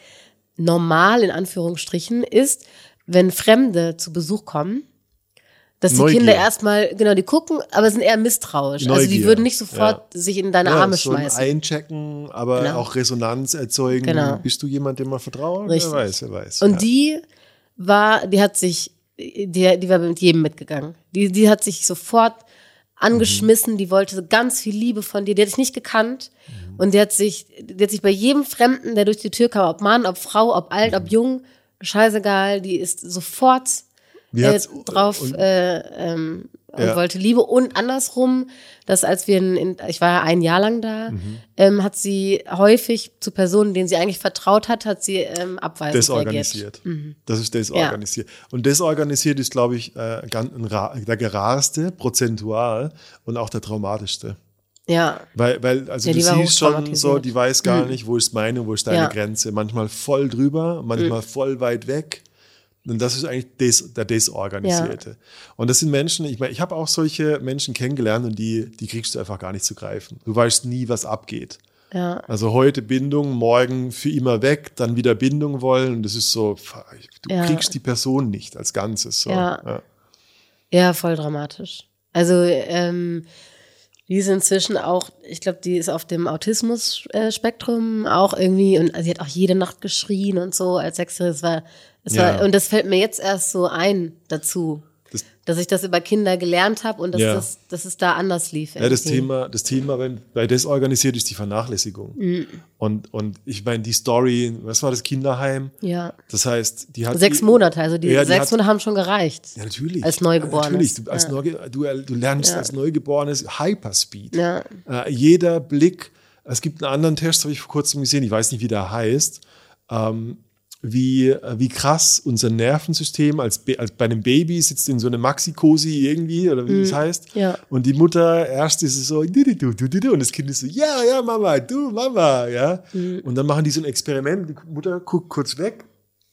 normal in Anführungsstrichen ist, wenn Fremde zu Besuch kommen, dass die Neugier. Kinder erstmal, genau, die gucken, aber sind eher misstrauisch. Also die Neugier. würden nicht sofort sich in deine Ja, Arme so ein schmeißen. Einchecken, aber Genau. auch Resonanz erzeugen. Genau. Bist du jemand, dem man vertraut? Richtig. Wer weiß, wer weiß. Und ja. die war, die hat sich, die, die war mit jedem mitgegangen. Die, die hat sich sofort angeschmissen, die wollte so ganz viel Liebe von dir, die hat dich nicht gekannt Mhm. und die hat sich, die hat sich bei jedem Fremden, der durch die Tür kam, ob Mann, ob Frau, ob alt, Mhm. ob jung, scheißegal, die ist sofort Wie äh, hat's- drauf und- äh, ähm, und Ja. wollte Liebe. Und andersrum, dass als wir, in, in, ich war ja ein Jahr lang da, Mhm. ähm, hat sie häufig zu Personen, denen sie eigentlich vertraut hat, hat sie ähm, abweisend Desorganisiert. reagiert. Das ist desorganisiert. Und desorganisiert ist, glaube ich, äh, ganz ein ra- der gerarste, prozentual und auch der traumatischste. Ja, Weil, weil also Ja, du die war siehst schon hochtraumatisiert. so, die weiß gar nicht, wo ist meine, wo ist deine Ja. Grenze. Manchmal voll drüber, manchmal voll weit weg. Und das ist eigentlich des, der Desorganisierte. Und das sind Menschen, ich meine, ich habe auch solche Menschen kennengelernt und die, die kriegst du einfach gar nicht zu greifen. Du weißt nie, was abgeht. ja, Also heute Bindung, morgen für immer weg, dann wieder Bindung wollen. Und das ist so, du Ja. kriegst die Person nicht als Ganzes. So. Ja. Ja. ja, voll dramatisch. Also, ähm, die ist inzwischen auch, ich glaube, die ist auf dem Autismus-Spektrum auch irgendwie, und sie hat auch jede Nacht geschrien und so als Sechsjährige. Es war, es Ja. war, und das fällt mir jetzt erst so ein dazu, Das- dass ich das über Kinder gelernt habe und dass, Ja. das, dass es da anders lief. Ja, das irgendwie. Thema, das Thema bei, bei desorganisiert ist die Vernachlässigung. Mhm. Und, und ich meine, die Story, was war das Kinderheim? Ja. Das heißt, die hat. Sechs die, Monate, also die Ja, die sechs hat- Monate haben schon gereicht. Ja, natürlich. Als Neugeborenes. Ja, natürlich. Du, als Ja. Neuge, du, du lernst Ja. als Neugeborenes Hyperspeed. Ja. Äh, jeder Blick, es gibt einen anderen Test, habe ich vor kurzem gesehen, ich weiß nicht, wie der heißt, ähm, wie, äh, wie krass unser Nervensystem als, Ba- als bei einem Baby sitzt in so einem Maxi-Cosi irgendwie, oder wie das heißt. Ja. Und die Mutter, erst ist es so, du, du, du, du, du, und das Kind ist so, ja, ja, Mama, du, Mama, ja. Und dann machen die so ein Experiment, die Mutter guckt kurz weg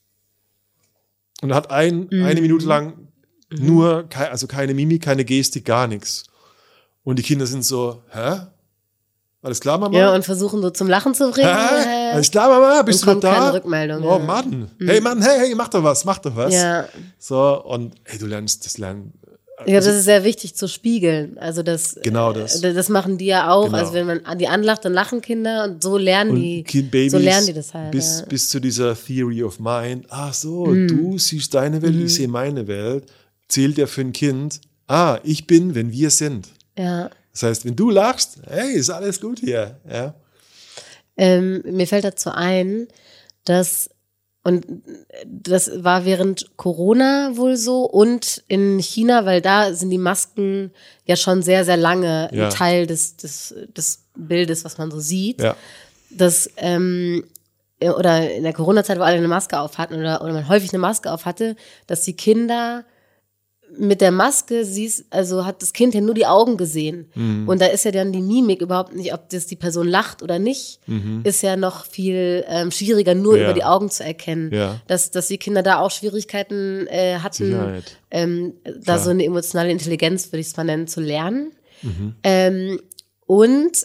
und hat ein, eine Minute lang nur, kei- also keine Mimik, keine Gestik, gar nichts. Und die Kinder sind so, hä? Alles klar, Mama? Ja, und versuchen so zum Lachen zu bringen. Hä? Äh, Alles klar, Mama? Bist und du noch kommt da? keine Rückmeldung, Oh ja. Mann. Hey Mann, hey, hey, mach doch was, mach doch was. Ja. So, und hey, du lernst das Lernen. Ich glaube, das ist sehr wichtig zu spiegeln. Also das, Genau das. äh, das machen die ja auch. Genau. Also wenn man die anlacht, dann lachen Kinder und so lernen Und die. Kind Babys, so lernen die das halt. bis, ja. bis zu dieser Theory of Mind. Ach so, Mhm. du siehst deine Welt, ich sehe meine Welt. Zählt ja für ein Kind. Ah, ich bin, wenn wir sind. ja. Das heißt, wenn du lachst, hey, ist alles gut hier. Ja. Ähm, mir fällt dazu ein, dass, und das war während Corona wohl so und in China, weil da sind die Masken ja schon sehr, sehr lange Ja. ein Teil des, des, des Bildes, was man so sieht. Ja. Dass, ähm, oder in der Corona-Zeit, wo alle eine Maske auf hatten oder, oder man häufig eine Maske auf hatte, dass die Kinder mit der Maske siehst, also hat das Kind ja nur die Augen gesehen. Mhm. Und da ist ja dann die Mimik überhaupt nicht, ob das die Person lacht oder nicht, ist ja noch viel ähm, schwieriger, nur Ja. über die Augen zu erkennen. Ja. Dass, dass die Kinder da auch Schwierigkeiten äh, hatten, Sicherheit. ähm, da Klar. so eine emotionale Intelligenz, würde ich es mal nennen, zu lernen. Mhm. Ähm, und,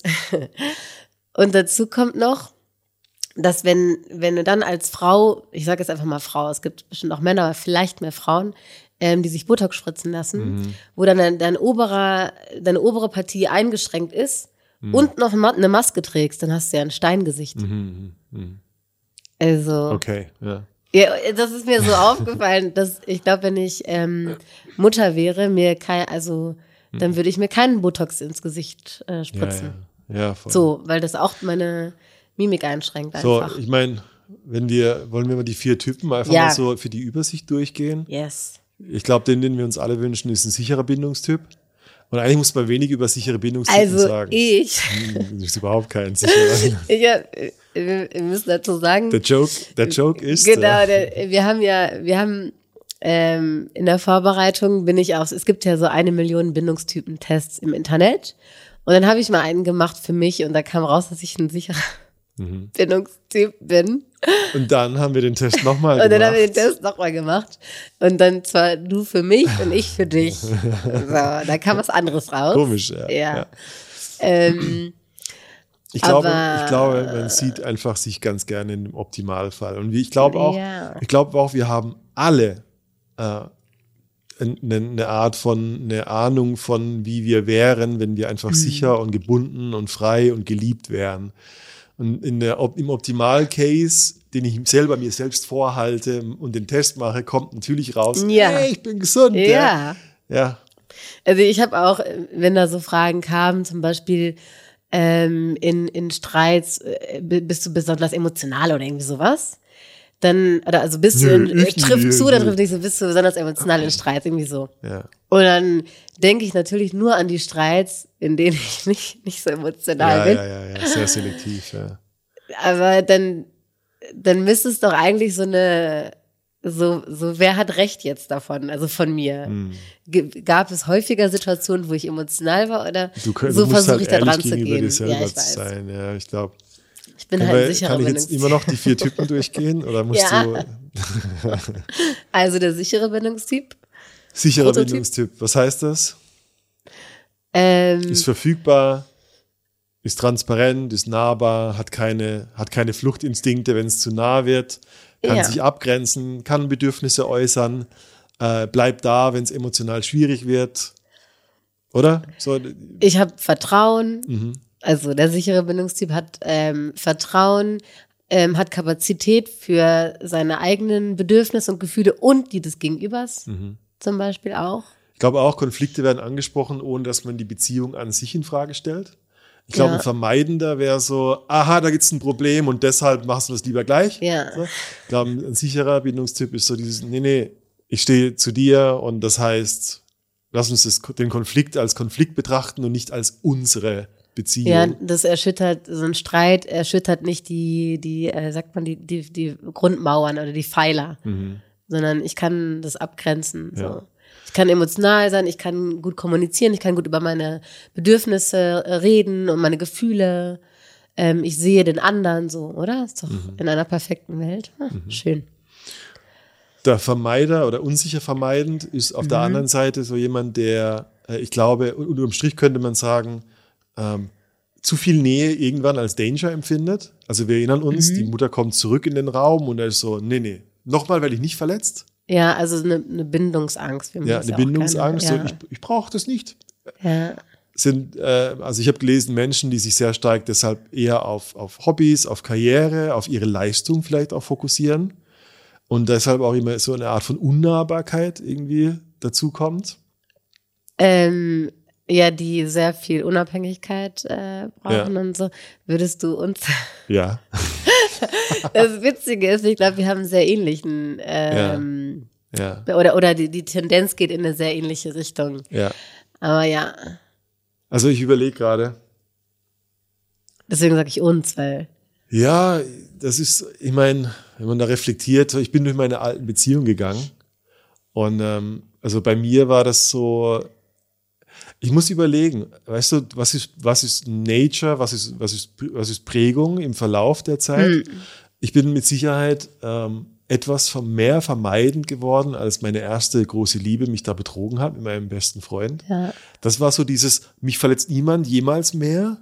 und dazu kommt noch, dass wenn, wenn du dann als Frau, ich sage jetzt einfach mal Frau, es gibt bestimmt auch Männer, aber vielleicht mehr Frauen, ähm, die sich Botox spritzen lassen, Mhm. wo dann dein, dein oberer, deine obere Partie eingeschränkt ist Mhm. und noch ma- eine Maske trägst, dann hast du ja ein Steingesicht. Mhm. Mhm. Also, Okay, ja. ja, das ist mir so aufgefallen, dass ich glaube, wenn ich ähm, Mutter wäre, mir kein, also dann würde ich mir keinen Botox ins Gesicht äh, Ja, spritzen. ja. ja voll. So, weil das auch meine Mimik einschränkt So, einfach. ich meine, wenn wir, wollen wir mal die vier Typen einfach Ja. mal so für die Übersicht durchgehen? Yes. Ich glaube, den, den wir uns alle wünschen, ist ein sicherer Bindungstyp. Und eigentlich muss man wenig über sichere Bindungstypen also sagen. ich. Hm, das ist überhaupt kein sicherer. ich hab, wir müssen dazu sagen. Der Joke, der Joke ist. Genau, äh, der, wir haben ja, wir haben ähm, in der Vorbereitung bin ich auch, es gibt ja so eine Million Bindungstypen-Tests im Internet. Und dann habe ich mal einen gemacht für mich und da kam raus, dass ich ein sicherer mhm. Bindungstyp bin. Und dann haben wir den Test nochmal gemacht. Und dann haben wir den Test nochmal gemacht. Und dann zwar du für mich und ich für dich. So, da kam was anderes raus. Komisch, ja. Ja. ja. Ähm, ich, glaube, aber, ich glaube, man sieht einfach sich ganz gerne im Optimalfall. Und ich glaube auch, ja. ich glaube auch, wir haben alle äh, eine, eine Art von, eine Ahnung von, wie wir wären, wenn wir einfach mhm. sicher und gebunden und frei und geliebt wären. Und in der, im Optimal-Case, den ich selber mir selbst vorhalte und den Test mache, kommt natürlich raus, ja. hey, ich bin gesund. Ja. Ja. ja. Also ich habe auch, wenn da so Fragen kamen, zum Beispiel ähm, in, in Streits, äh, bist du besonders emotional oder irgendwie sowas? Dann, oder also bist du, in, Nö, trifft nö, zu, nö. dann trifft dich so, bist du besonders emotional in Streits, irgendwie so. Ja. Und dann denke ich natürlich nur an die Streits, in denen ich nicht, nicht so emotional Ja, bin. ja, ja, ja, sehr selektiv, ja. Aber dann, dann müsste es doch eigentlich so eine, so, so, wer hat Recht jetzt davon, also von mir? Hm. G- Gab es häufiger Situationen, wo ich emotional war oder Du, könnt, so du musst versuche halt ich da ehrlich dran zu gegenüber gehen? dir selber Ja, ich zu weiß. sein. Ja, ich glaube. Ich bin Kann, halt wir, sicherer kann ich jetzt Bindungstyp. immer noch die vier Typen durchgehen oder musst Ja. du Also der sichere Bindungstyp. sicherer Prototyp? Bindungstyp? Was heißt das? Ähm, Ist verfügbar, ist transparent, ist nahbar, hat keine, hat keine Fluchtinstinkte, wenn es zu nah wird, kann Ja. sich abgrenzen, kann Bedürfnisse äußern, äh, bleibt da, wenn es emotional schwierig wird. Oder? So, ich habe Vertrauen. mhm. Also der sichere Bindungstyp hat ähm, Vertrauen, ähm, hat Kapazität für seine eigenen Bedürfnisse und Gefühle und die des Gegenübers Mhm. zum Beispiel auch. Ich glaube auch, Konflikte werden angesprochen, ohne dass man die Beziehung an sich in Frage stellt. Ich glaube, Ja. ein Vermeidender wäre so, aha, da gibt es ein Problem und deshalb machst du das lieber gleich. Ja. So. Ich glaube, ein sicherer Bindungstyp ist so dieses, nee, nee, ich stehe zu dir und das heißt, lass uns das, den Konflikt als Konflikt betrachten und nicht als unsere Beziehung. Ja, das erschüttert, so ein Streit erschüttert nicht die, die, äh, sagt man, die, die, die Grundmauern oder die Pfeiler, Mhm. sondern ich kann das abgrenzen. So. Ja. Ich kann emotional sein, ich kann gut kommunizieren, ich kann gut über meine Bedürfnisse äh, reden und meine Gefühle. Ähm, ich sehe den anderen so, oder? Ist doch Mhm. in einer perfekten Welt. Ah, schön. Der Vermeider oder unsicher vermeidend ist auf der Mhm. anderen Seite so jemand, der, äh, ich glaube, unterm Strich könnte man sagen, ähm, zu viel Nähe irgendwann als Danger empfindet. Also wir erinnern uns, Mhm. die Mutter kommt zurück in den Raum und er ist so, nee, nee, nochmal werde ich nicht verletzt. Ja, also eine, eine Bindungsangst. Wir Ja, das eine auch Bindungsangst, gerne, so, ich, ich brauche das nicht. ja. Sind, äh, also ich habe gelesen, Menschen, die sich sehr stark deshalb eher auf, auf Hobbys, auf Karriere, auf ihre Leistung vielleicht auch fokussieren und deshalb auch immer so eine Art von Unnahbarkeit irgendwie dazu kommt. Ähm, ja, die sehr viel Unabhängigkeit äh, brauchen Ja. und so. Würdest du uns. Ja. Das Witzige ist, ich glaube, wir haben einen sehr ähnlichen. Ähm, Ja. Oder, oder die, die Tendenz geht in eine sehr ähnliche Richtung. Ja. Aber ja, Also ich überlege gerade. deswegen sage ich uns, weil. Ja, das ist, ich meine, wenn man da reflektiert, ich bin durch meine alten Beziehungen gegangen und ähm, also bei mir war das so, ich muss überlegen, weißt du, was ist, was ist Nature, was ist, was ist, was ist Prägung im Verlauf der Zeit? Hm. Ich bin mit Sicherheit ähm, etwas vom mehr vermeidend geworden, als meine erste große Liebe mich da betrogen hat mit meinem besten Freund. Ja. Das war so dieses, mich verletzt niemand jemals mehr.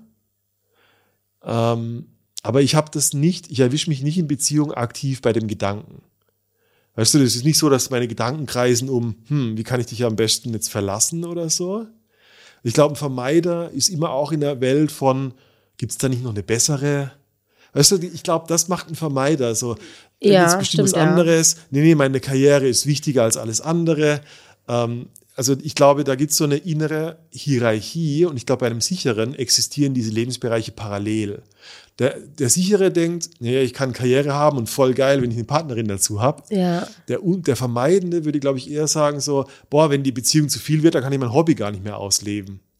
Ähm, aber ich habe das nicht, ich erwische mich nicht in Beziehung aktiv bei dem Gedanken. Weißt du, das ist nicht so, dass meine Gedanken kreisen um, hm, wie kann ich dich am besten jetzt verlassen oder so. Ich glaube, ein Vermeider ist immer auch in der Welt von, gibt es da nicht noch eine bessere? Weißt du, ich glaube, das macht ein Vermeider. So, da Ja, gibt's bestimmt was stimmt, ja. anderes. Nee, nee, meine Karriere ist wichtiger als alles andere. Ähm, also ich glaube, da gibt es so eine innere Hierarchie und ich glaube, bei einem Sicheren existieren diese Lebensbereiche parallel. Der, der Sichere denkt, nee, ich kann Karriere haben und voll geil, wenn ich eine Partnerin dazu habe. Ja. Der, der Vermeidende würde, glaube ich, eher sagen so, boah, wenn die Beziehung zu viel wird, dann kann ich mein Hobby gar nicht mehr ausleben.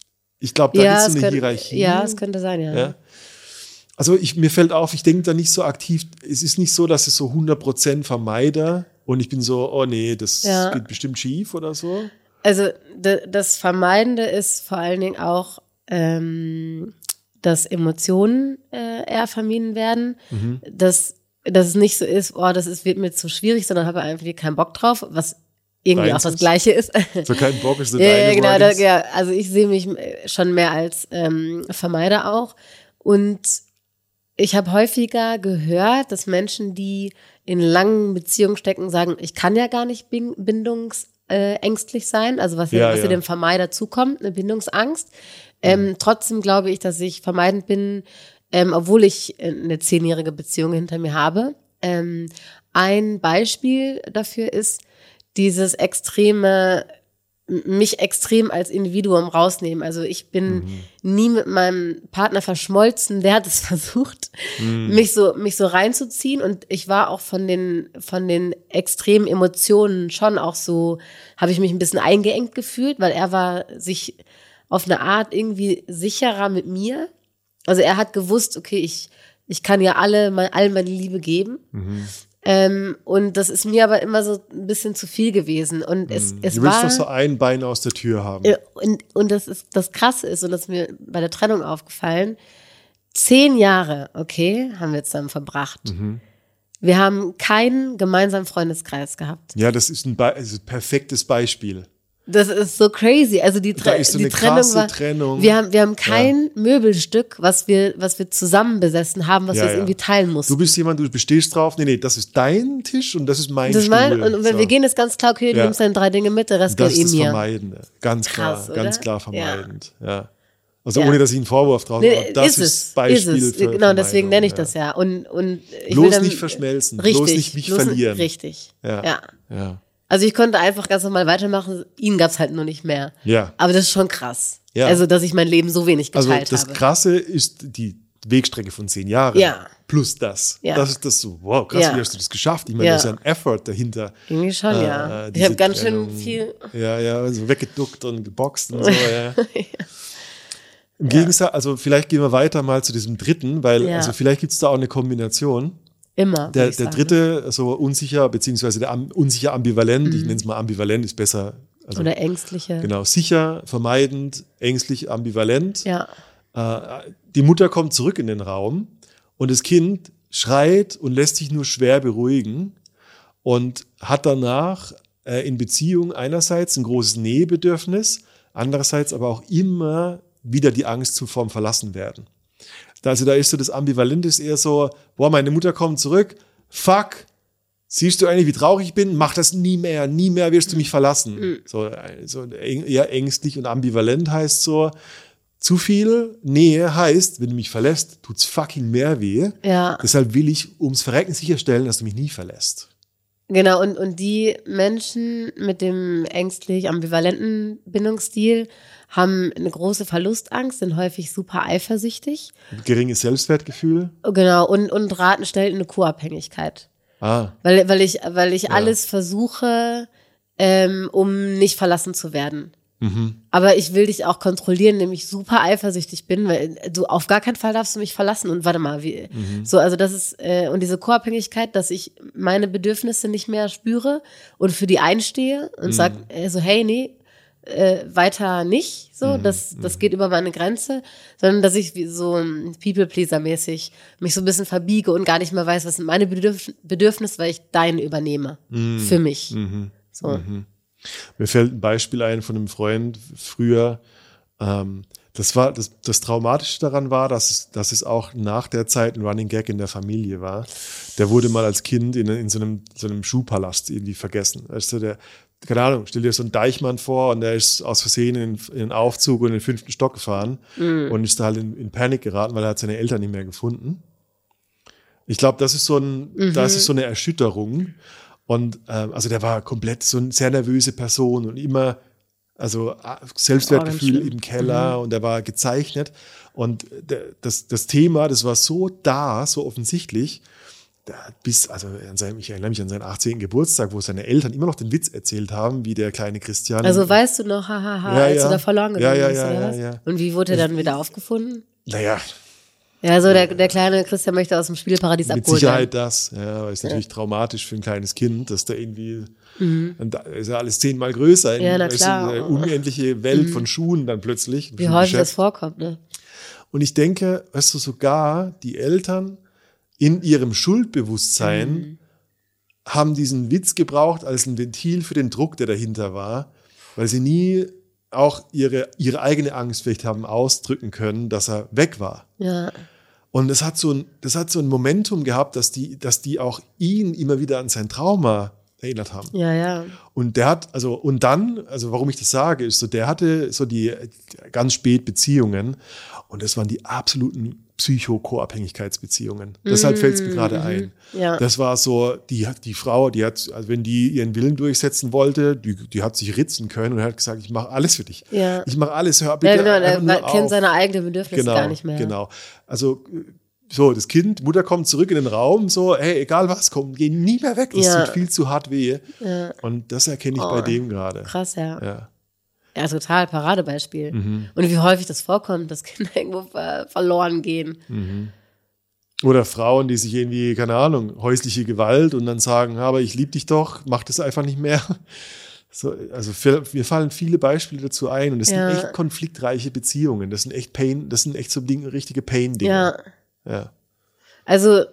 Ich glaube, da ja, gibt es so eine könnte, Hierarchie. Ja, es könnte sein, ja. ja? Also ich, mir fällt auf, ich denke da nicht so aktiv, es ist nicht so, dass es so hundert Prozent vermeide und ich bin so, oh nee, das ja. geht bestimmt schief oder so. Also d- das Vermeidende ist vor allen Dingen auch, ähm, dass Emotionen äh, eher vermieden werden, mhm. dass, dass es nicht so ist, oh, das ist, wird mir zu schwierig, sondern habe einfach keinen Bock drauf, was irgendwie Deins auch das Gleiche ist. So kein Bock ist so ja, deine ja, genau, da, Wordings. ja, also ich sehe mich schon mehr als ähm, Vermeider auch und ich habe häufiger gehört, dass Menschen, die in langen Beziehungen stecken, sagen, ich kann ja gar nicht bindungsängstlich sein, also was, ja, was ja. ja dem Vermeider zukommt, eine Bindungsangst. Ähm, mhm. Trotzdem glaube ich, dass ich vermeidend bin, ähm, obwohl ich eine zehnjährige Beziehung hinter mir habe. Ähm, ein Beispiel dafür ist dieses extreme, mich extrem als Individuum rausnehmen. Also ich bin mhm. nie mit meinem Partner verschmolzen, der hat es versucht, mhm. mich so mich so reinzuziehen und ich war auch von den von den extremen Emotionen schon auch so, habe ich mich ein bisschen eingeengt gefühlt, weil er war sich auf eine Art irgendwie sicherer mit mir. Also er hat gewusst, okay, ich ich kann ja alle mein, all meine Liebe geben. Mhm. Ähm, und das ist mir aber immer so ein bisschen zu viel gewesen. Und es, es du willst war, doch so ein Bein aus der Tür haben. Äh, und, und das ist das Krasse ist, und das ist mir bei der Trennung aufgefallen, zehn Jahre, okay, haben wir zusammen verbracht. Mhm. Wir haben keinen gemeinsamen Freundeskreis gehabt. Ja, das ist ein, Be- also ein perfektes Beispiel. Das ist so crazy. Also die, Tre- da ist so die eine Trennung krasse war, Trennung. Wir haben, wir haben kein ja. Möbelstück, was wir, was wir zusammen besessen haben, was ja, wir jetzt ja. irgendwie teilen mussten. Du bist jemand, du bestehst drauf, nee, nee, das ist dein Tisch und das ist mein das ist mein, Stuhl. und wenn so. wir gehen, ist ganz klar, okay, du ja. nimmst deine drei Dinge mit, der Rest das geht eh ist mir. Das Vermeidende, ganz Krass, klar, oder? ganz klar vermeidend, ja. ja. Also ja. ohne, dass ich einen Vorwurf drauf nee, habe, das ist, ist es, Beispiel ist es. für Genau, deswegen nenne ich ja. das ja. Und, und ich bloß will dann, nicht verschmelzen, richtig, bloß nicht mich bloß verlieren. Richtig, ja. ja. ja. Also ich konnte einfach ganz normal weitermachen, ihn gab's halt nur nicht mehr. Ja. Aber das ist schon krass. Ja. Also, dass ich mein Leben so wenig geteilt habe. Also das habe. Krasse ist die Wegstrecke von zehn Jahren ja. plus das. Ja. Das ist das so, wow, krass, ja. wie hast du das geschafft? Ich meine, ja. da ist ja ein Effort dahinter. Irgendwie schon, äh, ja. Ich habe ganz schön viel... Ja, ja, so weggeduckt und geboxt und so, ja. ja. Im ja. Gegensatz, also vielleicht gehen wir weiter mal zu diesem dritten, weil ja. also vielleicht gibt es da auch eine Kombination. Immer. Der, der dritte, so unsicher, beziehungsweise der am, unsicher ambivalent, mhm. ich nenne es mal ambivalent, ist besser. Also, oder ängstliche. Genau, sicher, vermeidend, ängstlich, ambivalent. Ja. Äh, die Mutter kommt zurück in den Raum und das Kind schreit und lässt sich nur schwer beruhigen und hat danach äh, in Beziehung einerseits ein großes Nähebedürfnis, andererseits aber auch immer wieder die Angst zu vorm Verlassenwerden. Also da ist so das Ambivalente ist eher so, boah, meine Mutter kommt zurück, fuck, siehst du eigentlich, wie traurig ich bin? Mach das nie mehr, nie mehr wirst du mich verlassen. Mhm. So, so eher ängstlich und ambivalent heißt so, zu viel Nähe heißt, wenn du mich verlässt, tut's fucking mehr weh. Ja. Deshalb will ich ums Verrecken sicherstellen, dass du mich nie verlässt. Genau, und, und die Menschen mit dem ängstlich ambivalenten Bindungsstil haben eine große Verlustangst, sind häufig super eifersüchtig. Geringes Selbstwertgefühl. Genau, und, und raten schnell in eine Co-Abhängigkeit. Ah. Weil, weil ich, weil ich ja. alles versuche, ähm, um nicht verlassen zu werden. Mhm. Aber ich will dich auch kontrollieren, nämlich super eifersüchtig bin, weil du auf gar keinen Fall darfst du mich verlassen. Und warte mal, wie, mhm. so, also das ist, äh, und diese Co-Abhängigkeit, dass ich meine Bedürfnisse nicht mehr spüre und für die einstehe und mhm. sag äh, so, hey, nee, äh, weiter nicht, so, mhm. das, das geht über meine Grenze, sondern dass ich wie so People-Pleaser-mäßig mich so ein bisschen verbiege und gar nicht mehr weiß, was sind meine Bedürf- Bedürfnisse, weil ich deine übernehme, mhm. für mich. Mhm. So. Mhm. Mir fällt ein Beispiel ein von einem Freund früher, ähm, das war, das, das Traumatische daran war, dass es, dass es auch nach der Zeit ein Running Gag in der Familie war. Der wurde mal als Kind in, in so einem, so einem Schuhpalast irgendwie vergessen. Also der, keine Ahnung, stell dir so einen Deichmann vor und der ist aus Versehen in, in den Aufzug und in den fünften Stock gefahren mhm. und ist da halt in, in Panik geraten, weil er hat seine Eltern nicht mehr gefunden. Ich glaube, das ist so ein, mhm. das ist so eine Erschütterung. Und ähm, also der war komplett so eine sehr nervöse Person und immer, also Selbstwertgefühl oh, im Keller mhm. und der war gezeichnet. Und der, das, das Thema, das war so da, so offensichtlich. der hat bis, also an seinem, ich erinnere mich an seinen achtzehnten Geburtstag, wo seine Eltern immer noch den Witz erzählt haben, wie der kleine Christian. Also weißt du noch, hahaha, ja, als ja. du da verloren gegangen ja, ja, bist, ja, oder ja, was? ja. Und wie wurde er dann wieder aufgefunden? Naja, Ja, so der, der kleine Christian möchte aus dem Spielparadies mit abgeholt Sicherheit werden. das. Ja, weil es natürlich Ja. traumatisch für ein kleines Kind, dass da irgendwie, mhm. da ist ja alles zehnmal größer. In, Ja, na weißt klar. du, eine unendliche Welt mhm. von Schuhen dann plötzlich. Wie häufig das vorkommt, ne? Und ich denke, weißt du, sogar die Eltern in ihrem Schuldbewusstsein mhm. haben diesen Witz gebraucht als ein Ventil für den Druck, der dahinter war, weil sie nie auch ihre, ihre eigene Angst vielleicht haben ausdrücken können, dass er weg war. Ja. Und das hat so ein, das hat so ein Momentum gehabt, dass die, dass die auch ihn immer wieder an sein Trauma erinnert haben. Ja, ja. Und der hat, also, und dann, also warum ich das sage, ist so, der hatte so die ganz spät Beziehungen und das waren die absoluten Psycho-Co-Abhängigkeitsbeziehungen. Deshalb fällt es mir gerade ein. Ja. Das war so, die, die Frau, die hat, also wenn die ihren Willen durchsetzen wollte, die, die hat sich ritzen können und hat gesagt, ich mache alles für dich. Ja. Ich mache alles, hör bitte Ja, genau, einfach nur er kennt auf. seine eigenen Bedürfnisse Genau, gar nicht mehr. genau. Also so, das Kind, Mutter kommt zurück in den Raum, so, hey, egal was, komm, geh nie mehr weg, das Ja. tut viel zu hart weh. Ja. Und das erkenne ich Oh, bei dem gerade. Krass, ja. Ja. Ja, total, Paradebeispiel. Mhm. Und wie häufig das vorkommt, dass Kinder irgendwo ver verloren gehen. Mhm. Oder Frauen, die sich irgendwie, keine Ahnung, häusliche Gewalt und dann sagen, aber ich liebe dich doch, mach das einfach nicht mehr. So, also für, mir fallen viele Beispiele dazu ein und das Ja. sind echt konfliktreiche Beziehungen. Das sind echt Pain, das sind echt so Dinge, richtige Pain-Dinge. Ja. Ja. Also,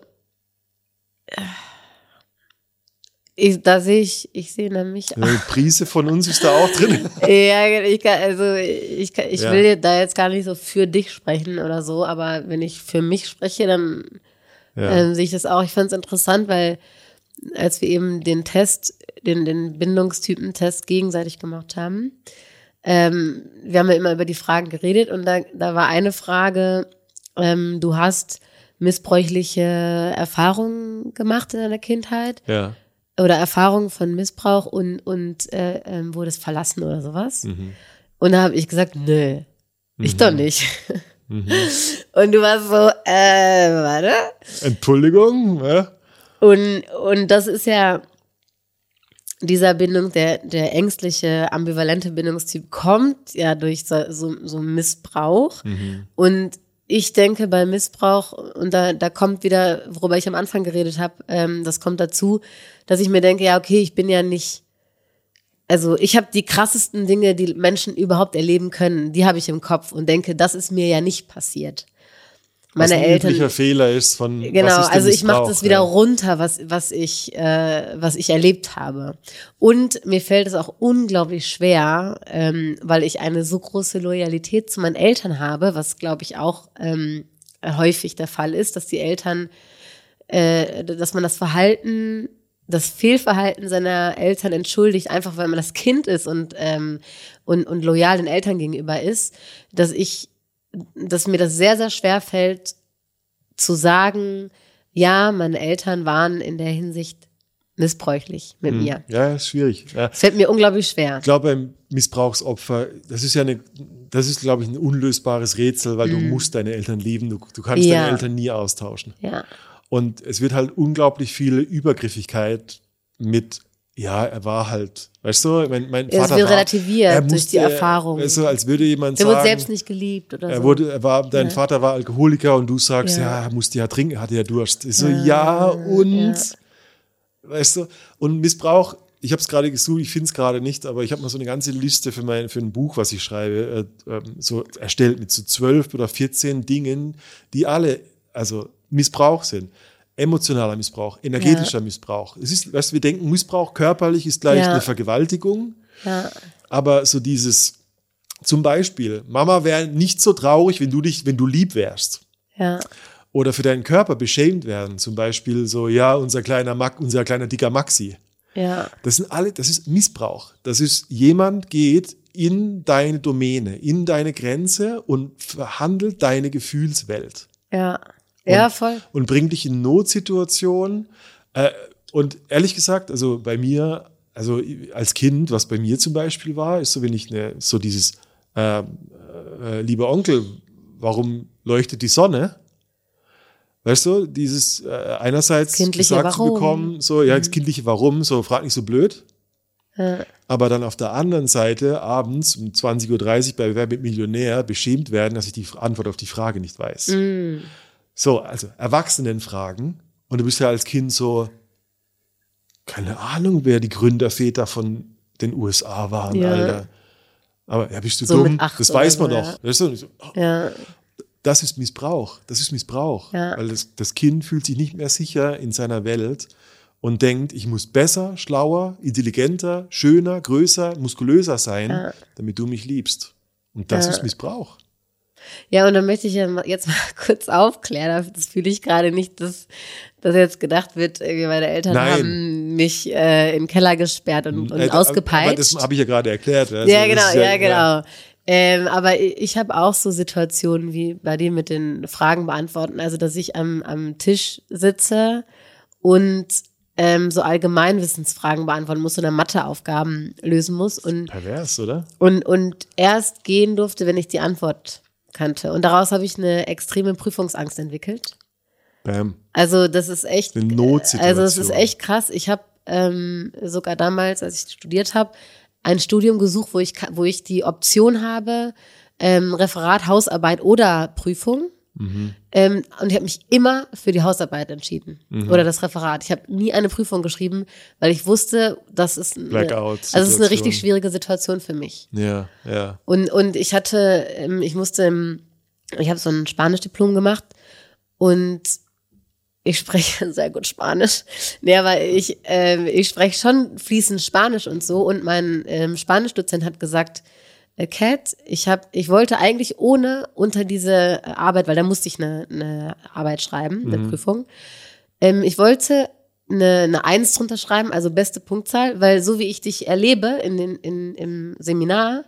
ich, da sehe ich, ich sehe nämlich. Eine Prise von uns ist da auch drin. Ja, ich kann, also ich, kann, ich Ja. will da jetzt gar nicht so für dich sprechen oder so, aber wenn ich für mich spreche, dann Ja. ähm, sehe ich das auch. Ich fand es interessant, weil als wir eben den Test, den, den Bindungstypen-Test gegenseitig gemacht haben, ähm, wir haben ja immer über die Fragen geredet und da, da war eine Frage, ähm, du hast missbräuchliche Erfahrungen gemacht in deiner Kindheit Ja. oder Erfahrungen von Missbrauch und, und äh, ähm, wurdest verlassen oder sowas. Mhm. Und da habe ich gesagt, nö, ich Mhm. doch nicht. Mhm. Und du warst so, äh, warte. Entschuldigung, ja. Und, und das ist ja dieser Bindung, der, der ängstliche, ambivalente Bindungstyp kommt ja durch so, so, so Missbrauch. Mhm. Und ich denke bei Missbrauch, und da, da kommt wieder, worüber ich am Anfang geredet habe, ähm, das kommt dazu, dass ich mir denke, ja, okay, ich bin ja nicht, also ich habe die krassesten Dinge, die Menschen überhaupt erleben können, die habe ich im Kopf und denke, das ist mir ja nicht passiert. Was Meine ein Eltern, üblicher Fehler ist von genau, was ist denn also ich mache Missbrauch, das wieder ja. runter, was was ich äh, was ich erlebt habe. Und mir fällt es auch unglaublich schwer, ähm, weil ich eine so große Loyalität zu meinen Eltern habe, was glaube ich auch ähm, häufig der Fall ist, dass die Eltern, äh, dass man das Verhalten, das Fehlverhalten seiner Eltern entschuldigt, einfach weil man das Kind ist und ähm, und und loyal den Eltern gegenüber ist, dass ich dass mir das sehr, sehr schwer fällt, zu sagen, ja, meine Eltern waren in der Hinsicht missbräuchlich mit Mhm. mir. Ja, ist schwierig. Ja. Es fällt mir unglaublich schwer. Ich glaube, beim Missbrauchsopfer, das ist ja eine, das ist, glaube ich, ein unlösbares Rätsel, weil du musst deine Eltern lieben. Du, du kannst Ja. deine Eltern nie austauschen. Ja, Und es wird halt unglaublich viel Übergriffigkeit mit, ja, er war halt, weißt du, mein, mein es Vater wird war, relativiert er durch musste, die Erfahrung. Weißt du, als würde jemand Der sagen, wurde selbst nicht geliebt oder er so. wurde, er war, dein Ja. Vater war Alkoholiker und du sagst, ja, Ja. er musste ja trinken, hatte ja Durst. Ich so, ja, und, ja. weißt du, und Missbrauch, ich habe es gerade gesucht, ich finde es gerade nicht, aber ich habe mal so eine ganze Liste für mein, für ein Buch, was ich schreibe, äh, ähm, so erstellt mit so zwölf oder vierzehn Dingen, die alle, also Missbrauch sind. Emotionaler Missbrauch, energetischer Ja. Missbrauch. Es ist, weißt du, wir denken, Missbrauch körperlich ist gleich Ja. eine Vergewaltigung, Ja, aber so dieses, zum Beispiel, Mama wäre nicht so traurig, wenn du dich, wenn du lieb wärst. ja, Oder für deinen Körper beschämt werden. Zum Beispiel so, ja, unser kleiner Mac, unser kleiner dicker Maxi. ja, Das sind alle, das ist Missbrauch. Das ist, jemand geht in deine Domäne, in deine Grenze und verhandelt deine Gefühlswelt. ja. Ja, voll. Und bringt dich in Notsituationen. Äh, und ehrlich gesagt, also bei mir, also als Kind, was bei mir zum Beispiel war, ist so, wenn ich eine, so dieses, äh, äh, lieber Onkel, warum leuchtet die Sonne? Weißt du, dieses äh, einerseits kindliche gesagt Warum. zu bekommen, so, ja, das kindliche Warum, so, frag nicht so blöd. Ja. Aber dann auf der anderen Seite abends um zwanzig Uhr dreißig bei Wer wird Millionär beschämt werden, dass ich die Antwort auf die Frage nicht weiß. Mm. So, also Erwachsenenfragen. Und du bist ja als Kind so, keine Ahnung, wer die Gründerväter von den U S A waren, Ja. Alter. Aber ja, bist du So dumm? mit acht Das weiß man oder doch. so, Weißt du? Und ich so, oh, Ja. das ist Missbrauch. Das ist Missbrauch. Ja. Weil das, das Kind fühlt sich nicht mehr sicher in seiner Welt und denkt, ich muss besser, schlauer, intelligenter, schöner, größer, muskulöser sein, Ja. damit du mich liebst. Und das Ja. ist Missbrauch. Ja, und dann möchte ich ja mal- jetzt mal kurz aufklären, das fühle ich gerade nicht, dass, dass jetzt gedacht wird, irgendwie meine Eltern Nein. haben mich äh, in den Keller gesperrt und, und Äh, ausgepeitscht. Aber das habe ich ja gerade erklärt. Also ja, das genau, ist ja, genau. Ähm, aber ich, ich habe auch so Situationen wie bei dir mit den Fragen beantworten, also dass ich am, am Tisch sitze und ähm, so Allgemeinwissensfragen beantworten muss oder Matheaufgaben lösen muss und Pervers, oder? Und, und erst gehen durfte, wenn ich die Antwort kannte. Und daraus habe ich eine extreme Prüfungsangst entwickelt. Bam. Also das ist echt, Eine Notsituation. also es ist echt krass. Ich habe ähm, sogar damals, als ich studiert habe, ein Studium gesucht, wo ich, ka- wo ich die Option habe, ähm, Referat, Hausarbeit oder Prüfung. Mhm. Ähm, und ich habe mich immer für die Hausarbeit entschieden oder das Referat. Ich habe nie eine Prüfung geschrieben, weil ich wusste, das ist eine, Blackout. also es ist eine richtig schwierige Situation für mich. Ja, ja. Und, und ich hatte, ähm, ich musste, im- ich habe so ein Spanisch-Diplom gemacht und ich spreche sehr gut Spanisch. Nee, aber ich, ähm, ich spreche schon fließend Spanisch und so. Und mein ähm, Spanisch-Dozent hat gesagt, äh, Kat, ich hab, ich wollte eigentlich ohne unter diese Arbeit, weil da musste ich eine, eine Arbeit schreiben, eine Prüfung. Ähm, ich wollte eine, eine Eins drunter schreiben, also beste Punktzahl, weil so wie ich dich erlebe in den, in, im Seminar,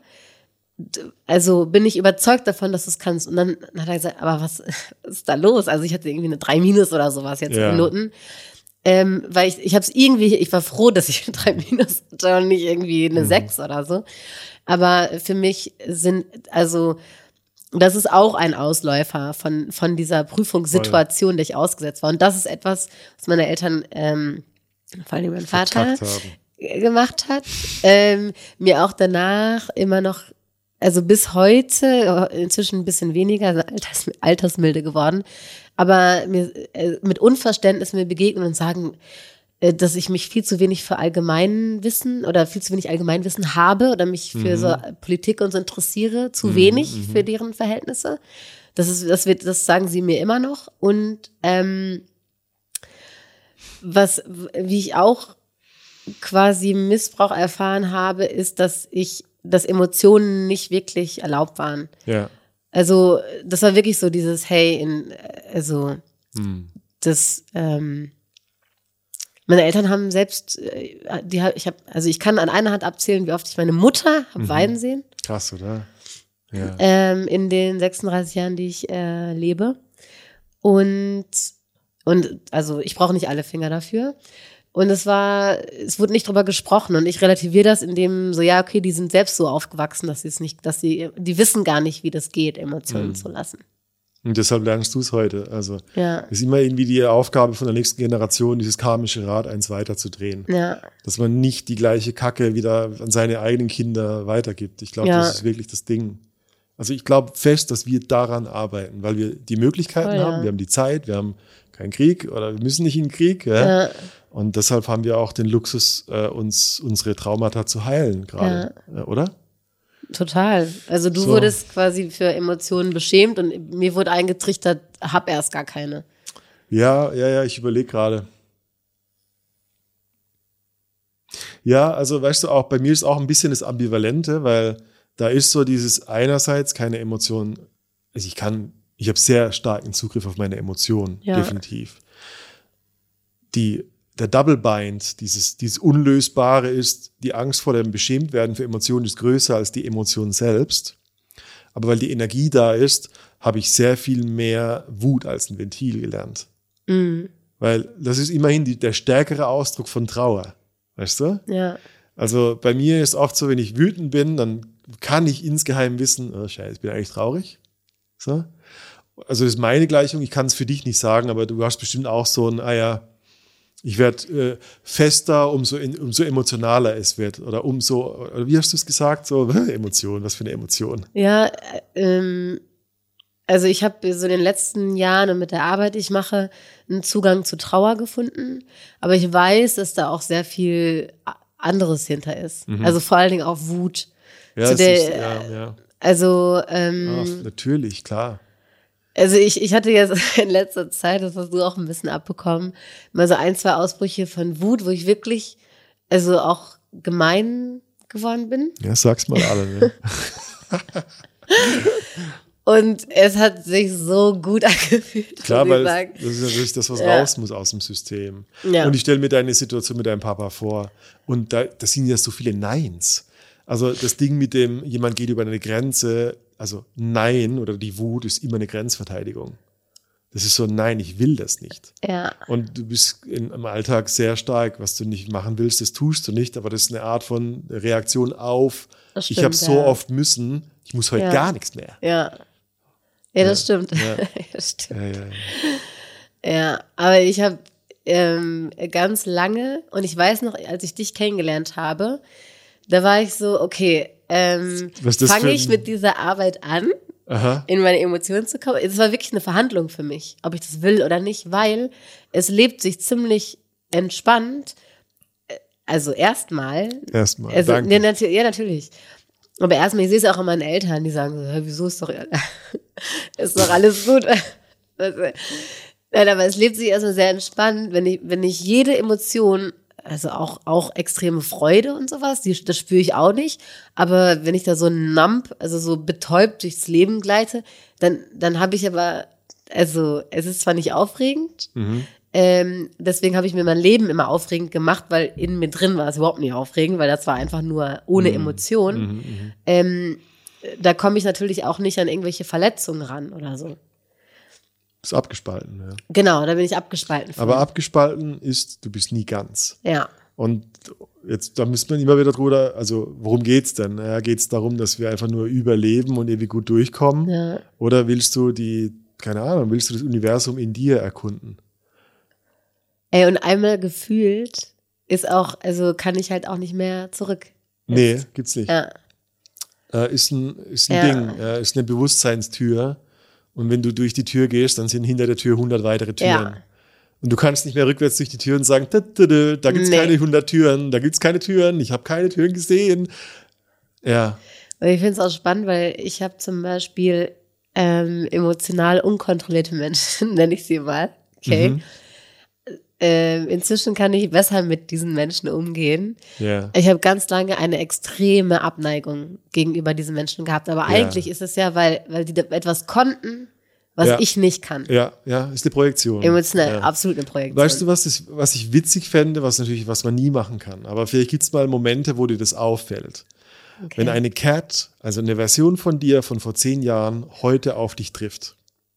d- also bin ich überzeugt davon, dass du es kannst. Und dann hat er gesagt, aber was ist da los? Also ich hatte irgendwie eine drei minus oder sowas jetzt Ja. in Noten. Ähm, weil ich, ich habe es irgendwie, ich war froh, dass ich eine drei minus hatte und nicht irgendwie eine sechs oder so. Aber für mich sind, also das ist auch ein Ausläufer von, von dieser Prüfungssituation, der ich ausgesetzt war. Und das ist etwas, was meine Eltern, ähm, vor allem mein Vater, Verkackt haben. gemacht hat. Ähm, mir auch danach immer noch, also bis heute, inzwischen ein bisschen weniger, also alters, altersmilde geworden, aber mir, äh, mit Unverständnis mir begegnen und sagen, äh, dass ich mich viel zu wenig für Allgemeinwissen oder viel zu wenig Allgemeinwissen habe oder mich für so Politik und so interessiere, zu wenig für deren Verhältnisse. Das ist, das wird, das sagen sie mir immer noch. Und ähm, was, wie ich auch quasi Missbrauch erfahren habe, ist, dass ich, dass Emotionen nicht wirklich erlaubt waren. Ja. Also das war wirklich so dieses, hey, in, also das, ähm, meine Eltern haben selbst, äh, die, ich habe, also ich kann an einer Hand abzählen, wie oft ich meine Mutter habe weinen sehen, Krass, oder? Ja. ähm, in den sechsunddreißig Jahren, die ich äh, lebe. Und, und also ich brauche nicht alle Finger dafür. Und es war, es wurde nicht drüber gesprochen und ich relativiere das, indem so, ja, okay, die sind selbst so aufgewachsen, dass sie es nicht, dass sie, die wissen gar nicht, wie das geht, Emotionen zu lassen. Und deshalb lernst du es heute. Also Ja. es ist immer irgendwie die Aufgabe von der nächsten Generation, dieses karmische Rad eins weiterzudrehen. Ja, Dass man nicht die gleiche Kacke wieder an seine eigenen Kinder weitergibt. Ich glaube, Ja. das ist wirklich das Ding. Also ich glaube fest, dass wir daran arbeiten, weil wir die Möglichkeiten Voll, ja. haben, wir haben die Zeit, wir haben keinen Krieg oder wir müssen nicht in den Krieg. Ja? Ja. Und deshalb haben wir auch den Luxus, äh, uns unsere Traumata zu heilen gerade, äh, oder? total. Also du So. wurdest quasi für Emotionen beschämt und mir wurde eingetrichtert, hab erst gar keine. Ja, ja, ja, ich überlege gerade. Ja, also weißt du auch, bei mir ist auch ein bisschen das Ambivalente, weil da ist so dieses einerseits keine Emotion, also ich kann, ich habe sehr starken Zugriff auf meine Emotionen, Ja. definitiv. Die, der Double Bind, dieses, dieses Unlösbare ist, die Angst vor dem Beschämtwerden für Emotionen ist größer als die Emotion selbst. Aber weil die Energie da ist, habe ich sehr viel mehr Wut als ein Ventil gelernt. Mhm. Weil das ist immerhin die, der stärkere Ausdruck von Trauer. Weißt du? Ja, Also bei mir ist oft so, wenn ich wütend bin, dann kann ich insgeheim wissen, oh Scheiße, ich bin eigentlich traurig. So. also das ist meine Gleichung, ich kann es für dich nicht sagen, aber du hast bestimmt auch so ein, ah ja, ich werde äh, fester, umso, in, umso emotionaler es wird. Oder umso, oder wie hast du es gesagt? So, Emotion, was für eine Emotion? Ja, ähm, also ich habe so in den letzten Jahren und mit der Arbeit, die ich mache, einen Zugang zu Trauer gefunden. Aber ich weiß, dass da auch sehr viel anderes hinter ist. Mhm. Also vor allen Dingen auch Wut. Ja, zu der, ist, ja, ja. Also ähm, Ach, natürlich, klar. Also ich, ich hatte jetzt in letzter Zeit, das hast du auch ein bisschen abbekommen, mal so ein, zwei Ausbrüche von Wut, wo ich wirklich, also auch gemein geworden bin. Ja, sag's mal alle, ne? Und es hat sich so gut angefühlt. Klar, weil das ist natürlich das, was ja. raus muss aus dem System. Ja. Und ich stelle mir deine Situation mit deinem Papa vor. Und da, das sind ja so viele Neins. Also das Ding mit dem, jemand geht über eine Grenze, also Nein oder die Wut ist immer eine Grenzverteidigung. Das ist so, nein, ich will das nicht. Ja. Und du bist in, im Alltag sehr stark, was du nicht machen willst, das tust du nicht, aber das ist eine Art von Reaktion auf, stimmt, ich habe so ja. oft müssen, ich muss heute ja. gar nichts mehr. Ja, ja, das ja. stimmt. Ja. das stimmt. Ja, ja, ja. ja, aber ich habe ähm, ganz lange, und ich weiß noch, als ich dich kennengelernt habe, da war ich so, okay, ähm, fange ich mit dieser Arbeit an, Aha. in meine Emotionen zu kommen. Es war wirklich eine Verhandlung für mich, ob ich das will oder nicht, weil es lebt sich ziemlich entspannt. Also erstmal. Erstmal, also, danke. Ja, nat- ja, natürlich. Aber erstmal, ich sehe es auch an meinen Eltern, die sagen so, wieso ist doch, ist doch alles gut. Nein, aber es lebt sich erstmal sehr entspannt, wenn ich, wenn ich jede Emotion, also auch, auch extreme Freude und sowas, die, das spüre ich auch nicht. Aber wenn ich da so numb, also so betäubt durchs Leben gleite, dann, dann habe ich aber, also es ist zwar nicht aufregend, mhm. ähm, deswegen habe ich mir mein Leben immer aufregend gemacht, weil in mir drin war es überhaupt nicht aufregend, weil das war einfach nur ohne mhm. Emotion. Mhm. Ähm, da komme ich natürlich auch nicht an irgendwelche Verletzungen ran oder so. Ist abgespalten, ja. Genau, da bin ich abgespalten. Aber abgespalten ist, du bist nie ganz. Ja. Und jetzt, da müsste man immer wieder drüber, also worum geht's denn? Ja, geht's darum, dass wir einfach nur überleben und irgendwie gut durchkommen? Ja. Oder willst du die, keine Ahnung, willst du das Universum in dir erkunden? Ey, und einmal gefühlt ist auch, also kann ich halt auch nicht mehr zurück. Nee, gibt's nicht. Ja. Äh, ist ein, ist ein Ja. Ding, äh, ist eine Bewusstseinstür. Und wenn du durch die Tür gehst, dann sind hinter der Tür hundert weitere Türen. Ja. Und du kannst nicht mehr rückwärts durch die Tür und sagen, da, da, da, da gibt es Nee. keine hundert Türen, da gibt es keine Türen, ich habe keine Türen gesehen. Ja. Und ich finde es auch spannend, weil ich habe zum Beispiel ähm, emotional unkontrollierte Menschen, nenne ich sie mal. Okay. Mhm. Ähm, inzwischen kann ich besser mit diesen Menschen umgehen. Ja. Ich habe ganz lange eine extreme Abneigung gegenüber diesen Menschen gehabt. Aber Ja. eigentlich ist es ja, weil, weil die da etwas konnten, was Ja. ich nicht kann. Ja, ja, ist eine Projektion. Emotional, ja. absolut eine Projektion. Weißt du, was, das, was ich witzig fände, was natürlich, was man nie machen kann, aber vielleicht gibt es mal Momente, wo dir das auffällt. Okay. Wenn eine Cat, also eine Version von dir von vor zehn Jahren, heute auf dich trifft,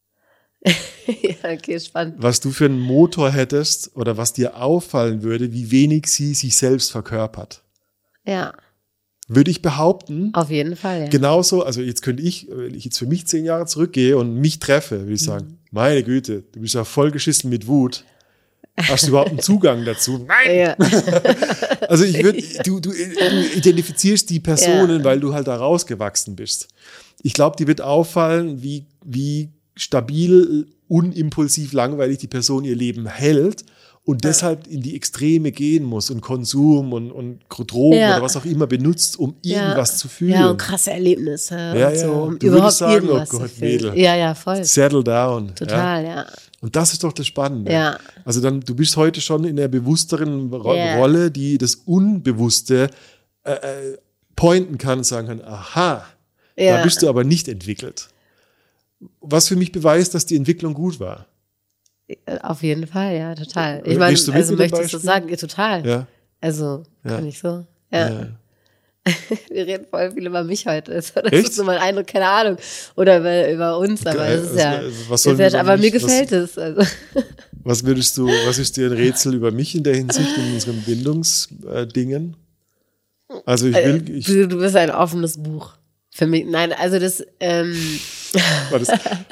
ja, okay, spannend. was du für einen Motor hättest oder was dir auffallen würde, wie wenig sie sich selbst verkörpert. Ja, Würde ich behaupten, auf jeden Fall, ja. genauso, also jetzt könnte ich, wenn ich jetzt für mich zehn Jahre zurückgehe und mich treffe, würde ich sagen, Mhm. meine Güte, du bist ja voll geschissen mit Wut. Hast du überhaupt einen Zugang dazu? Nein! Ja. Also ich würde, du, du, du identifizierst die Personen, Ja. weil du halt da rausgewachsen bist. Ich glaube, dir wird auffallen, wie, wie stabil, unimpulsiv, langweilig die Person ihr Leben hält und Ja. deshalb in die Extreme gehen muss und Konsum und, und Drogen Ja. oder was auch immer benutzt, um Ja. irgendwas zu fühlen. Ja, und krasse Erlebnisse Ja, und ja. so, um Du überhaupt würdest sagen, irgendwas oh Gott, zu fühlen. Mädel. Ja, ja, voll. Settle down. Ja? Total, ja. Und das ist doch das Spannende. Ja. Also dann, du bist heute schon in der bewussteren Ro- Ja. Rolle, die das Unbewusste äh, äh, pointen kann und sagen kann, aha, Ja. da bist du aber nicht entwickelt. Was für mich beweist, dass die Entwicklung gut war. Auf jeden Fall, ja, total. Ich Gehst meine, du mit also mit dem möchtest du Beispiel? sagen, ja, total. Ja. Also, Ja. kann ich so. Ja. Ja. Wir reden voll viel über mich heute. Das Echt? ist so mein Eindruck, keine Ahnung. Oder über, über uns, aber Geil. es ist ja. Also, was soll ist ja über aber mich- mir gefällt es. Also. Was würdest du, was ist dir ein Rätsel über mich in der Hinsicht in unseren Bindungsdingen? Also ich will, ich, du, du bist ein offenes Buch. Für mich. Nein, also das, ähm, war das,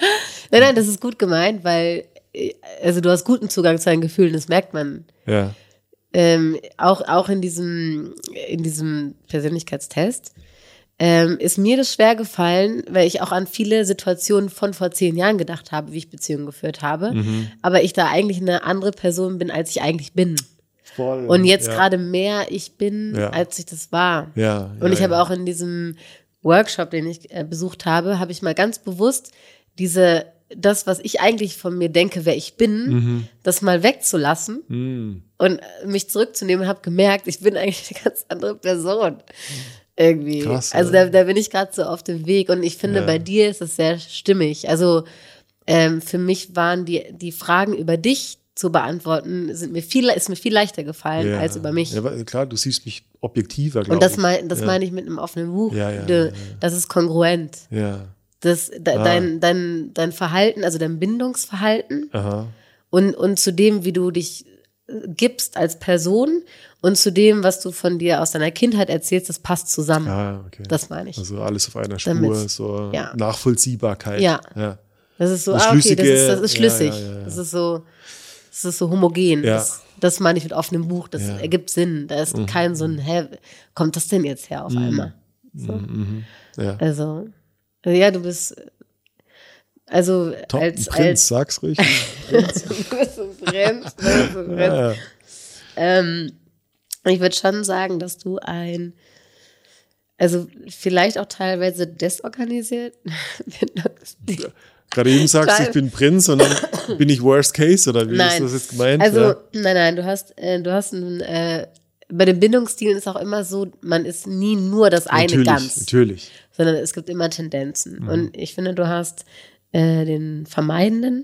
Nein, nein, das ist gut gemeint, weil also du hast guten Zugang zu deinen Gefühlen, das merkt man. Ja. Ähm, auch, auch in diesem, in diesem Persönlichkeitstest ähm, ist mir das schwer gefallen, weil ich auch an viele Situationen von vor zehn Jahren gedacht habe, wie ich Beziehungen geführt habe, mhm. aber ich da eigentlich eine andere Person bin, als ich eigentlich bin. Voll, und jetzt ja. gerade mehr ich bin, ja. als ich das war. Ja, und ja, ich habe ja. auch in diesem Workshop, den ich äh, besucht habe, habe ich mal ganz bewusst diese das, was ich eigentlich von mir denke, wer ich bin, mhm. das mal wegzulassen mhm. und mich zurückzunehmen und habe gemerkt, ich bin eigentlich eine ganz andere Person. Irgendwie. Krass, also da, da bin ich gerade so auf dem Weg und ich finde, ja. bei dir ist es sehr stimmig. Also ähm, für mich waren die, die Fragen über dich zu beantworten, sind mir viel, ist mir viel leichter gefallen ja. als über mich. Ja, klar, du siehst mich objektiver, glaube ich. Und das, mein, das ja. meine ich mit einem offenen Buch. Ja, ja, De, ja, ja. Das ist kongruent. Ja. Das, de, ah. dein, dein, dein Verhalten, also dein Bindungsverhalten Aha. Und, und zu dem, wie du dich gibst als Person und zu dem, was du von dir aus deiner Kindheit erzählst, das passt zusammen. Ah, okay. Das meine ich. Also alles auf einer Spur, Damit, so ja. Nachvollziehbarkeit. Ja. ja. Das ist so, das ah, okay, das schlüssige, ist, das ist schlüssig. Ja, ja, ja. Das ist so, das ist so homogen. Ja. Das, das meine ich mit offenem Buch. Das ja. ergibt Sinn. Da ist mhm. kein so ein, hä, kommt das denn jetzt her auf mhm. einmal? So. Mhm. Ja. Also, ja, du bist, also Top, als, Prinz, als sag's ruhig. Prinz. du bist ein Prinz. Du bist ein Prinz. Ja. Ähm, ich würde schon sagen, dass du ein, also vielleicht auch teilweise desorganisiert ja. Gerade eben sagst du, ich bin Prinz und dann bin ich Worst Case, oder wie nein. ist das jetzt gemeint? Also, ja. nein, nein, du hast, äh, du hast ein, äh, bei den Bindungsstilen ist auch immer so, man ist nie nur das eine natürlich, ganz. Natürlich. Sondern es gibt immer Tendenzen. Mhm. Und ich finde, du hast äh, den Vermeidenden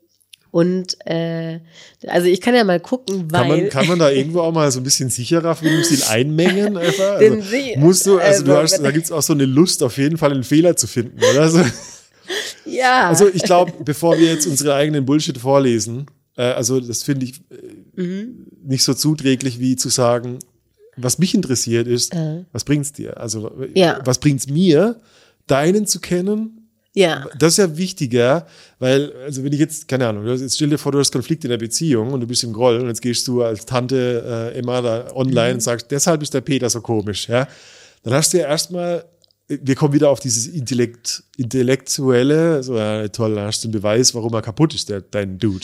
und, äh, also ich kann ja mal gucken, weil. Kann man, kann man da irgendwo auch mal so ein bisschen sicherer Bindungsstil einmengen? Einfach? Also, Sie, musst du, also, also du hast, da gibt es auch so eine Lust, auf jeden Fall einen Fehler zu finden, oder? Also, ja. Also ich glaube, bevor wir jetzt unsere eigenen Bullshit vorlesen, äh, also das finde ich äh, mhm. nicht so zuträglich, wie zu sagen, was mich interessiert ist, äh. was bringt's dir? Also ja. was bringt's mir, deinen zu kennen? Ja. Das ist ja wichtiger, weil, also wenn ich jetzt, keine Ahnung, jetzt stell dir vor, du hast Konflikt in der Beziehung und du bist im Groll und jetzt gehst du als Tante äh, Emma da online mhm. und sagst, deshalb ist der Peter so komisch, ja? Dann hast du ja erstmal, wir kommen wieder auf dieses Intellekt, Intellektuelle, so, ja, toll, dann hast du einen Beweis, warum er kaputt ist, der, dein Dude.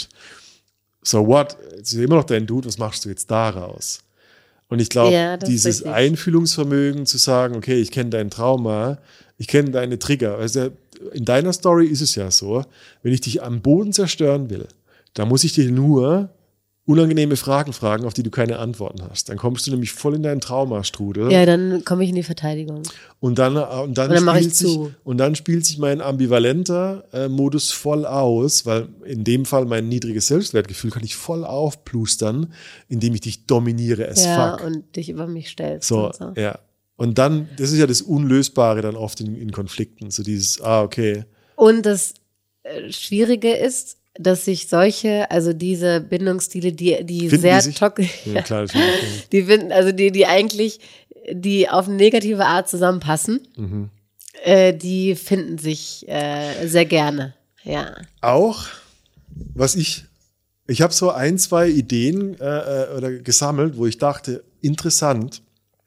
So what? Es ist immer noch dein Dude, was machst du jetzt daraus? Und ich glaube, ja, dieses Einfühlungsvermögen zu sagen, okay, ich kenne dein Trauma, ich kenne deine Trigger. Also in deiner Story ist es ja so, wenn ich dich am Boden zerstören will, dann muss ich dir nur unangenehme Fragen fragen, auf die du keine Antworten hast. Dann kommst du nämlich voll in deinen Traumastrudel. Ja, dann komme ich in die Verteidigung. Und dann, und dann, und dann, spielt, sich, und dann spielt sich mein ambivalenter äh, Modus voll aus, weil in dem Fall mein niedriges Selbstwertgefühl kann ich voll aufplustern, indem ich dich dominiere as ja, fuck. und dich über mich stellst. So, und so. ja. Und dann, das ist ja das Unlösbare dann oft in, in Konflikten, so dieses, ah, okay. Und das äh, Schwierige ist, dass sich solche, also diese Bindungsstile, die, die finden sehr die toxisch, ja, klar, die finden, also die, die eigentlich, die auf eine negative Art zusammenpassen, mhm. äh, die finden sich äh, sehr gerne, ja. Auch, was ich, ich habe so ein, zwei Ideen äh, oder gesammelt, wo ich dachte, interessant,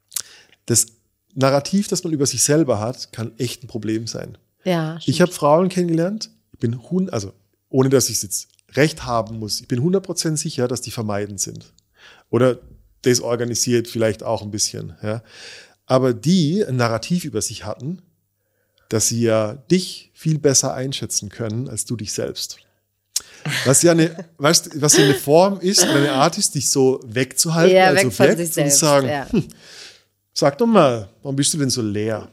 das Narrativ, das man über sich selber hat, kann echt ein Problem sein. Ja, ich habe Frauen kennengelernt, ich bin hund, also ohne dass ich jetzt recht haben muss, ich bin hundert Prozent sicher, dass die vermeidend sind. Oder desorganisiert vielleicht auch ein bisschen. Ja. Aber die ein Narrativ über sich hatten, dass sie ja dich viel besser einschätzen können, als du dich selbst. Was ja eine, weißt, was ja eine Form ist, eine Art ist, dich so wegzuhalten ja, als weg Objekt von sich selbst, und sagen, ja. hm, sag doch mal, warum bist du denn so leer?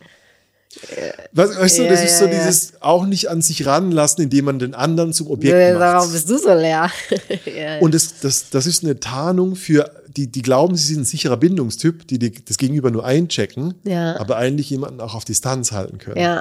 Was, weißt du, ja, das ist so ja, dieses ja. auch nicht an sich ranlassen, indem man den anderen zum Objekt ja, macht. Warum bist du so leer? ja, und das, das, das ist eine Tarnung für, die, die glauben, sie sind ein sicherer Bindungstyp, die, die das Gegenüber nur einchecken, ja. aber eigentlich jemanden auch auf Distanz halten können. Ja.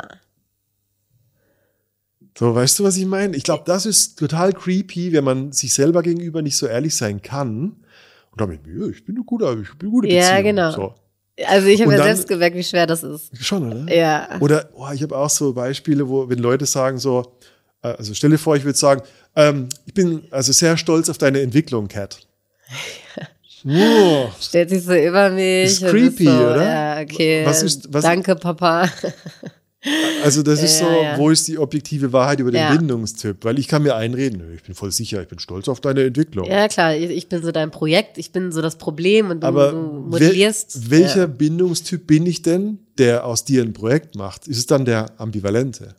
So, weißt du, was ich meine? Ich glaube, das ist total creepy, wenn man sich selber gegenüber nicht so ehrlich sein kann. Und dann, ja, ich bin eine gute, ich bin eine gute Beziehung. Ja, genau. So. Also ich habe ja dann, selbst gemerkt, wie schwer das ist. Schon, oder? Ja. Oder oh, ich habe auch so Beispiele, wo wenn Leute sagen so, Also stell dir vor, ich würde sagen, ähm, ich bin also sehr stolz auf deine Entwicklung, Kat. Oh. Stellt sich so über mich. Ist creepy, so, oder? Ja, okay. Was ist, was, Danke, Papa. Also das ist ja, so, ja. wo ist die objektive Wahrheit über den ja. Bindungstyp? Weil ich kann mir einreden, ich bin voll sicher, ich bin stolz auf deine Entwicklung. Ja klar, ich, ich bin so dein Projekt, ich bin so das Problem und du, Aber du modellierst. Wel, welcher ja. Bindungstyp bin ich denn, der aus dir ein Projekt macht? Ist es dann der Ambivalente?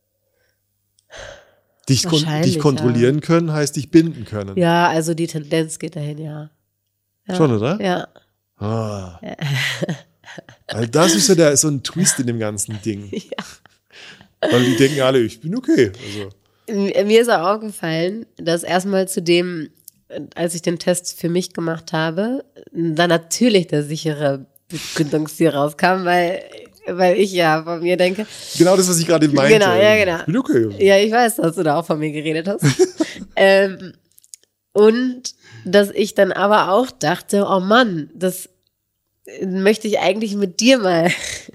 Dich, kon dich kontrollieren ja. können, heißt dich binden können. Ja, also die Tendenz geht dahin, ja. ja. Schon, oder? Ja. Ah. Ja. Also das ist ja der, so ein Twist in dem ganzen Ding. Ja. Weil die denken alle, ich bin okay. Also. Mir ist auch aufgefallen, dass erstmal zu dem, als ich den Test für mich gemacht habe, dann natürlich der sichere Bindungsstil rauskam, weil, weil ich ja von mir denke. Genau das, was ich gerade meinte. Genau, ja, genau. Ich bin okay. Ja, ich weiß, dass du da auch von mir geredet hast. ähm, und dass ich dann aber auch dachte, oh Mann, das möchte ich eigentlich mit dir mal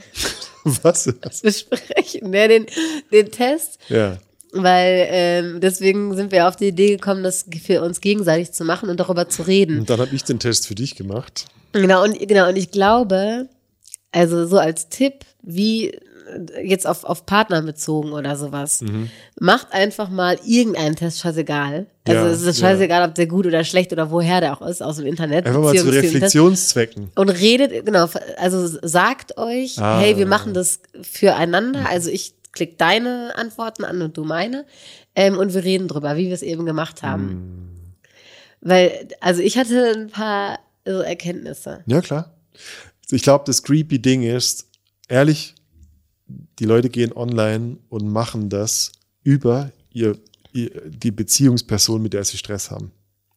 was? was? besprechen, ja, den, den Test. Ja. Weil ähm, deswegen sind wir auf die Idee gekommen, das für uns gegenseitig zu machen und darüber zu reden. Und dann habe ich den Test für dich gemacht. Genau, und genau, und ich glaube, also so als Tipp, wie jetzt auf, auf Partner bezogen oder sowas, mhm. macht einfach mal irgendeinen Test, scheißegal. Also ja, es ist scheißegal, ja. ob der gut oder schlecht oder woher der auch ist, aus dem Internet. Einfach mal zu Reflexionszwecken. Und redet, genau, also sagt euch, ah. hey, wir machen das füreinander, also ich klick deine Antworten an und du meine ähm, und wir reden drüber, wie wir es eben gemacht haben. Mhm. Weil, also ich hatte ein paar so Erkenntnisse. Ja, klar. Ich glaube, das creepy Ding ist, ehrlich, die Leute gehen online und machen das über ihr, ihr, die Beziehungsperson, mit der sie Stress haben.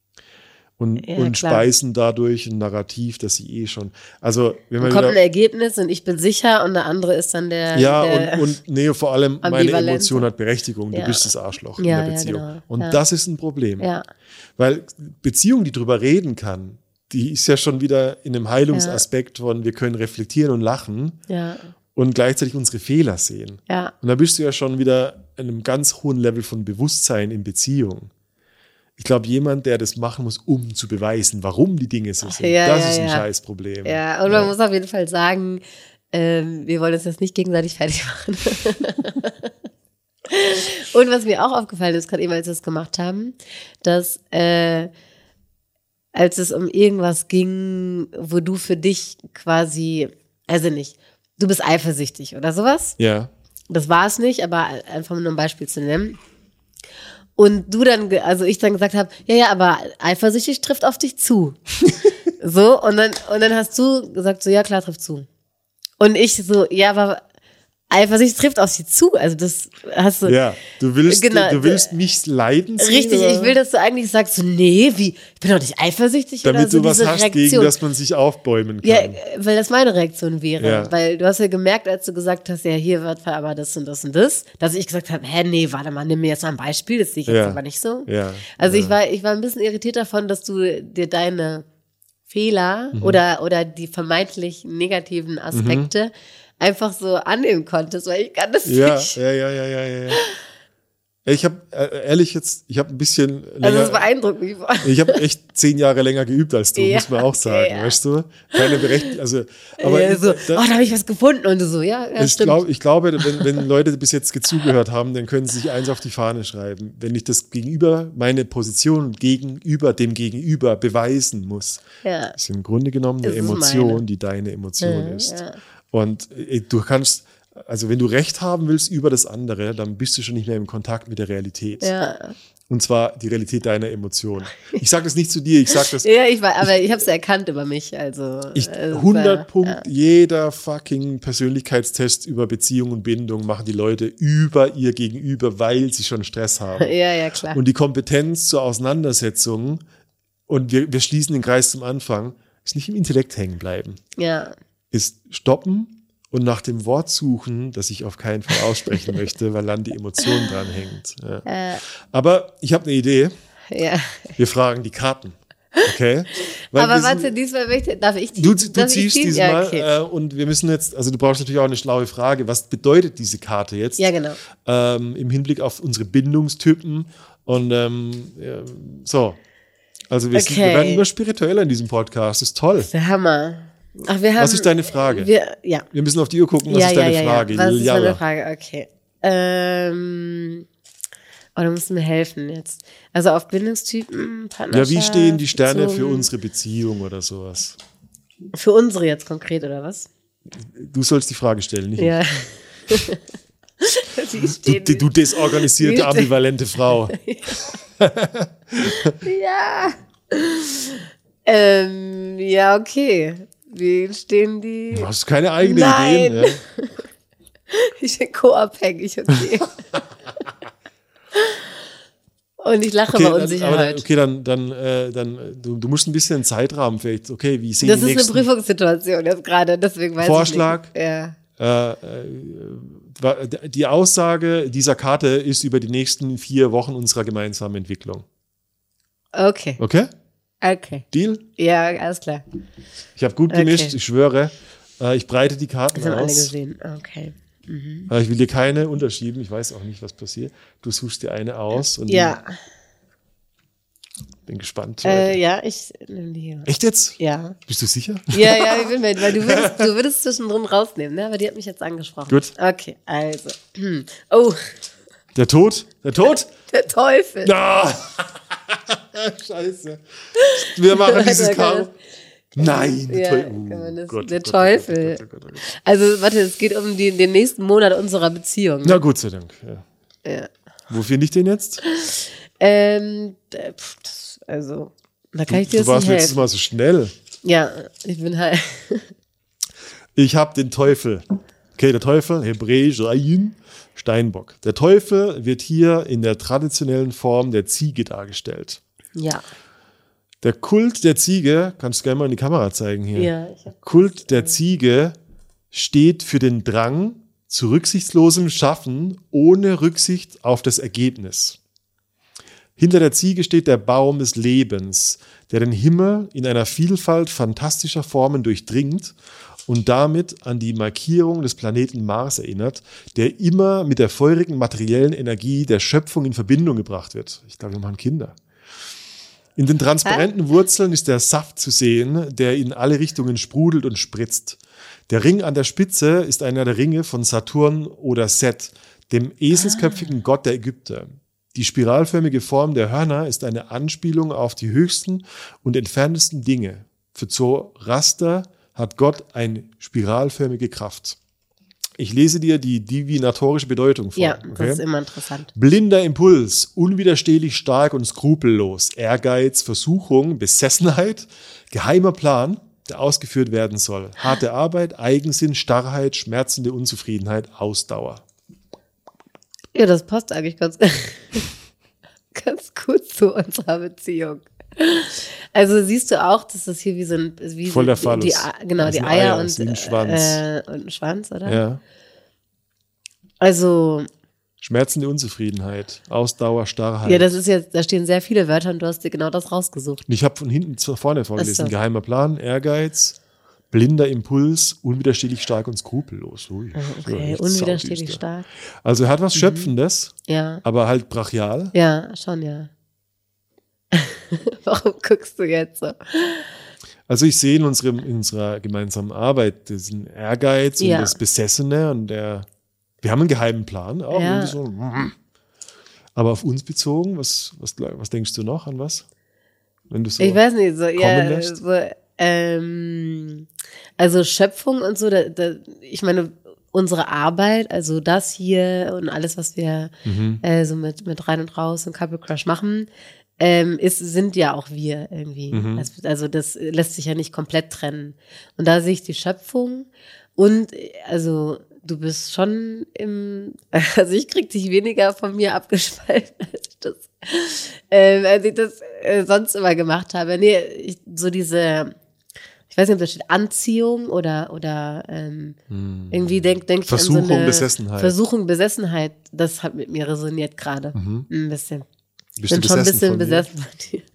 Und, ja, und speisen dadurch ein Narrativ, das sie eh schon. Also, wenn man kommt wieder, ein Ergebnis und ich bin sicher und der andere ist dann der. Ja, der und, und nee, vor allem meine Emotion hat Berechtigung. Du ja. bist das Arschloch ja, in der Beziehung. Ja, genau. Und ja. das ist ein Problem. Ja. Weil Beziehung, die drüber reden kann, die ist ja schon wieder in einem Heilungsaspekt ja. von, wir können reflektieren und lachen. Ja. Und gleichzeitig unsere Fehler sehen. Ja. Und da bist du ja schon wieder an einem ganz hohen Level von Bewusstsein in Beziehung. Ich glaube, jemand, der das machen muss, um zu beweisen, warum die Dinge so sind, ja, das ja, ist ein ja. Scheißproblem. Ja, und man ja. muss auf jeden Fall sagen, ähm, wir wollen uns jetzt nicht gegenseitig fertig machen. Und was mir auch aufgefallen ist, gerade eben, als wir es gemacht haben, dass äh, als es um irgendwas ging, wo du für dich quasi, also nicht, du bist eifersüchtig oder sowas. Ja. Das war es nicht, aber einfach nur ein Beispiel zu nennen. Und du dann, also ich dann gesagt habe, ja, ja, aber eifersüchtig trifft auf dich zu. So, und dann, und dann hast du gesagt, so, ja, klar, trifft zu. Und ich so, ja, aber Eifersucht trifft auf sie zu, also das hast du. Ja, du willst, genau, du, du willst mich leiden sehen. Richtig, oder? Ich will, dass du eigentlich sagst, so, nee, wie, ich bin doch nicht eifersüchtig. Damit oder so, du was diese hast, Reaktion. gegen das man sich aufbäumen kann. Ja, weil das meine Reaktion wäre. Ja. Weil du hast ja gemerkt, als du gesagt hast, ja, hier wird aber das und das und das, dass ich gesagt habe, hä, nee, warte mal, nimm mir jetzt mal ein Beispiel, das sehe ich jetzt ja. aber nicht so. Ja. Also ja. ich war, ich war ein bisschen irritiert davon, dass du dir deine Fehler mhm. oder, oder die vermeintlich negativen Aspekte mhm. einfach so annehmen konntest, weil ich kann das ja, nicht. Ja, ja, ja, ja, ja. Ich habe äh, ehrlich jetzt, ich habe ein bisschen länger. Also das beeindruckt mich. Ich habe echt zehn Jahre länger geübt als du, ja, muss man auch sagen, ja. weißt du? Keine Berechtigung, also. Aber ja, so, da, oh, da habe ich was gefunden und du so, ja, ja ich, stimmt. Glaub, ich glaube, wenn, wenn Leute bis jetzt zugehört haben, dann können sie sich eins auf die Fahne schreiben. Wenn ich das Gegenüber, meine Position gegenüber dem Gegenüber beweisen muss, ja. ist im Grunde genommen eine Emotion, meine. die deine Emotion ja, ist. Ja. Und du kannst, also wenn du Recht haben willst über das andere, dann bist du schon nicht mehr im Kontakt mit der Realität. Ja. Und zwar die Realität deiner Emotionen. Ich sage das nicht zu dir, ich sage das. Ja, ich war, aber ich, ich habe es erkannt über mich. Also ich, hundert Punkt, ja. Jeder fucking Persönlichkeitstest über Beziehung und Bindung machen die Leute über ihr Gegenüber, weil sie schon Stress haben. Ja, ja, klar. Und die Kompetenz zur Auseinandersetzung, und wir, wir schließen den Kreis zum Anfang, ist nicht im Intellekt hängen bleiben. Ja. Ist stoppen und nach dem Wort suchen, das ich auf keinen Fall aussprechen möchte, weil dann die Emotion dran hängt. Ja. Äh. Aber ich habe eine Idee. Ja. Wir fragen die Karten. Okay. Weil Aber wir warte, sind, diesmal möchte, darf ich die? du, du darf ziehst ich die? diesmal Ja, okay. äh, und wir müssen jetzt, also du brauchst natürlich auch eine schlaue Frage. Was bedeutet diese Karte jetzt? Ja, genau. Ähm, im Hinblick auf unsere Bindungstypen und ähm, ja, so. Also wir, sind, wir Okay. werden immer spiritueller in diesem Podcast. Das ist toll. Das ist der Hammer. Ach, wir haben, Was ist deine Frage? Wir, ja. Wir müssen auf die Uhr gucken. Was ja, ist ja, deine ja, Frage? Ja. Was ist Jalla. meine Frage? Okay. Ähm, oh, du musst mir helfen jetzt. Also auf Bindungstypen, Ja, Partnerschaft. wie stehen die Sterne zum, für unsere Beziehung oder sowas? Für unsere jetzt konkret, oder was? Du sollst die Frage stellen, nicht Ja. Wie ich. stehen Du, die? du desorganisierte, Wie ste- ambivalente Frau. Ja. Ähm, ja, okay. Wie stehen die? Du hast keine eigene Nein. Ideen. Ja. Ich bin co-abhängig, okay. Und ich lache Okay, bei dann, Unsicherheit. aber, okay, dann, dann, äh, dann äh, du, du musst ein bisschen einen Zeitrahmen vielleicht. Okay, wie sehen Das die ist eine nächsten Prüfungssituation jetzt gerade, deswegen weiß Vorschlag? ich nicht. Ja. Äh, äh, die Aussage dieser Karte ist über die nächsten vier Wochen unserer gemeinsamen Entwicklung. Okay, Okay? okay. Deal? Ja, alles klar. Ich habe gut Okay. gemischt, ich schwöre. Äh, ich breite die Karten Das haben alle aus. gesehen. Okay. Äh, ich will dir keine unterschieben. Ich weiß auch nicht, was passiert. Du suchst dir eine aus und Ja, bin gespannt. äh, Leute. ja, ich nehme die hier. Echt jetzt? Ja. Bist du sicher? Ja, ja, ich bin mit, weil du würdest, du würdest zwischendrin rausnehmen, ne? Aber die hat mich jetzt angesprochen. Gut. Okay, also. Hm. Oh, Der Tod? Der Tod? der Teufel. Ah! Scheiße. Wir machen dieses Warte, Karo. Nein, der Ja, Teufel. kann man das- Oh Gott, der oh Gott, Teufel. oh Gott, oh Gott, oh Gott. Also, warte, es geht um die, den nächsten Monat unserer Beziehung. Na, Gott sei Dank. Ja. Ja. Wo finde ich den jetzt? Ähm, äh, pf, das, also, da kann ich dir Du jetzt warst nicht letztes helfen. Mal so schnell. Ja, ich bin halt. Ich habe den Teufel. Okay, der Teufel, hebräisch, Ayin, Steinbock. Der Teufel wird hier in der traditionellen Form der Ziege dargestellt. Ja. Der Kult der Ziege, kannst du gerne mal in die Kamera zeigen hier. Ja, ich hab, Kult der Ziege steht für den Drang zu rücksichtslosem Schaffen ohne Rücksicht auf das Ergebnis. Hinter der Ziege steht der Baum des Lebens, der den Himmel in einer Vielfalt fantastischer Formen durchdringt und damit an die Markierung des Planeten Mars erinnert, der immer mit der feurigen materiellen Energie der Schöpfung in Verbindung gebracht wird. Ich glaube, wir machen Kinder. In den transparenten Wurzeln ist der Saft zu sehen, der in alle Richtungen sprudelt und spritzt. Der Ring an der Spitze ist einer der Ringe von Saturn oder Set, dem eselsköpfigen Gott der Ägypter. Die spiralförmige Form der Hörner ist eine Anspielung auf die höchsten und entferntesten Dinge. Für Zoroaster hat Gott eine spiralförmige Kraft. Ich lese dir die divinatorische Bedeutung vor. ja, okay? das ist immer interessant. Blinder Impuls, unwiderstehlich stark und skrupellos, Ehrgeiz, Versuchung, Besessenheit, geheimer Plan, der ausgeführt werden soll. Harte Arbeit, Eigensinn, Starrheit, schmerzende Unzufriedenheit, Ausdauer. Ja, das passt eigentlich ganz, ganz gut zu unserer Beziehung. Also siehst du auch, dass das hier wie so ein wie Voll der die, Phallus. die, genau, Das die sind Eier, Eier, und, das ist wie ein Schwanz. Äh, und ein Schwanz, oder? Ja. Also, Schmerzende Unzufriedenheit, Ausdauer, Starrheit. ja, das ist jetzt, da stehen sehr viele Wörter und du hast dir genau das rausgesucht. Und ich habe von hinten zu vorne vorgelesen. Ach so. Geheimer Plan, Ehrgeiz, blinder Impuls, unwiderstehlich stark und skrupellos. Ui, Okay, echt unwiderstehlich saudüster. stark. Also er hat was Schöpfendes, Ja, aber halt brachial. ja, schon, ja. Warum guckst du jetzt so? Also ich sehe in, unserem, in unserer gemeinsamen Arbeit diesen Ehrgeiz und Ja. das Besessene und der, wir haben einen geheimen Plan, auch Ja. irgendwie so, aber auf uns bezogen, was, was, was denkst du noch an was? Wenn du so, Ich weiß nicht, so, ja, lässt? so, ähm, also Schöpfung und so, da, da, ich meine, unsere Arbeit, also das hier und alles, was wir Mhm. äh, so mit, mit rein und raus und Couple Crush machen, ähm, ist, sind ja auch wir irgendwie. Mhm. Also, also das lässt sich ja nicht komplett trennen. Und da sehe ich die Schöpfung und äh, also du bist schon im, also ich krieg dich weniger von mir abgespalten, als ich das, ähm, als ich das äh, sonst immer gemacht habe. Nee, ich, so diese, ich weiß nicht, ob da steht Anziehung oder, oder ähm, irgendwie denk, denk ich an Versuchung, so eine Besessenheit. Versuchung, Besessenheit, das hat mit mir resoniert gerade. Mhm. Ein bisschen. Bist Ich bin du schon ein besessen bisschen von mir? besessen von dir.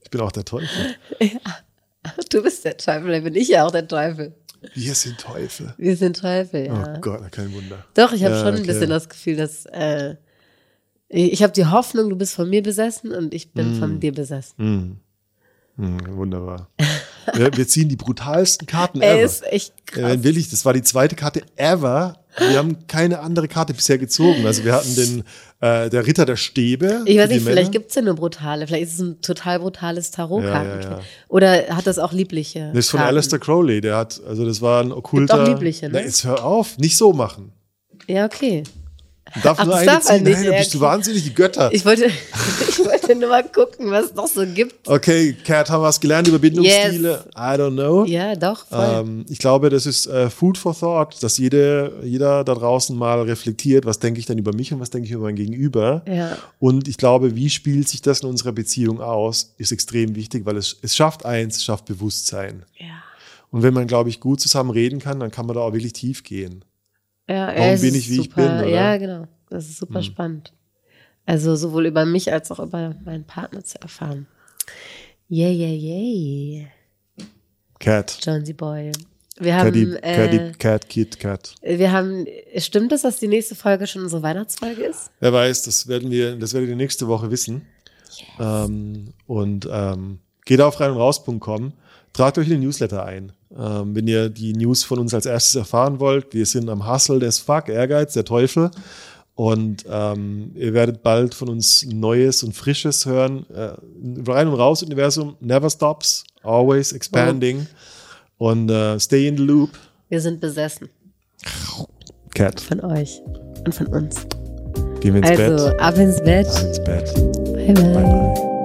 Ich bin auch der Teufel. Ja, du bist der Teufel, dann bin ich ja auch der Teufel. Wir sind Teufel. Wir sind Teufel, ja. Oh Gott, kein Wunder. Doch, ich habe ja, schon okay. ein bisschen das Gefühl, dass äh, ich habe die Hoffnung, du bist von mir besessen und ich bin mm. von dir besessen. Mm. Mm, wunderbar. wir, wir ziehen die brutalsten Karten Ey, ever. ist echt krass. Äh, wirklich, das war die zweite Karte ever. Wir haben keine andere Karte bisher gezogen. Also wir hatten den äh, der Ritter der Stäbe. Ich weiß für die nicht, vielleicht Männer. gibt es ja nur brutale. Vielleicht ist es ein total brutales Tarotkarten. Ja, ja, ja. Oder hat das auch liebliche? Das ist von Karten? Aleister Crowley. Der hat, also das war ein okkulter. Gibt auch liebliche, ne? Na, jetzt hör auf, nicht so machen. Ja, okay. Man darf Ach, nur das eine darf ziehen. man nicht, Nein, da ja, bist du okay. wahnsinnig, die Götter. Ich wollte, ich wollte nur mal gucken, was es noch so gibt. Okay, Kat, haben wir was gelernt über Bindungsstile? Yes. I don't know. Ja, doch, voll. Ähm, ich glaube, das ist äh, Food for Thought, dass jede, jeder da draußen mal reflektiert, was denke ich denn über mich und was denke ich über mein Gegenüber. Ja. Und ich glaube, wie spielt sich das in unserer Beziehung aus, ist extrem wichtig, weil es, es schafft eins, es schafft Bewusstsein. Ja. Und wenn man, glaube ich, gut zusammen reden kann, dann kann man da auch wirklich tief gehen. Ja, Warum es bin ist ich, wie ich super, bin, oder? Ja, genau. Das ist super spannend. Also sowohl über mich als auch über meinen Partner zu erfahren. Yay, yay, yay. Cat. Jonesy Boy. Wir haben, Caddy, äh, Caddy, Cat, Kid, Cat. wir haben, stimmt es, dass die nächste Folge schon unsere Weihnachtsfolge ist? Wer weiß, das werden wir, das werdet ihr nächste Woche wissen. Yes. Ähm, und ähm, geht auf rein und raus punkt com, tragt euch in den Newsletter ein. Ähm, wenn ihr die News von uns als erstes erfahren wollt, wir sind am Hustle des Fuck, Ehrgeiz, der Teufel. Und ähm, ihr werdet bald von uns Neues und Frisches hören. Äh, rein und raus Universum, never stops, always expanding. Oh. Und uh, stay in the loop. Wir sind besessen. Cat. Von euch und von uns. Gehen wir ins also, Bett. ab ins Bett. Ab ins Bett. Bye, bye. Bye, bye.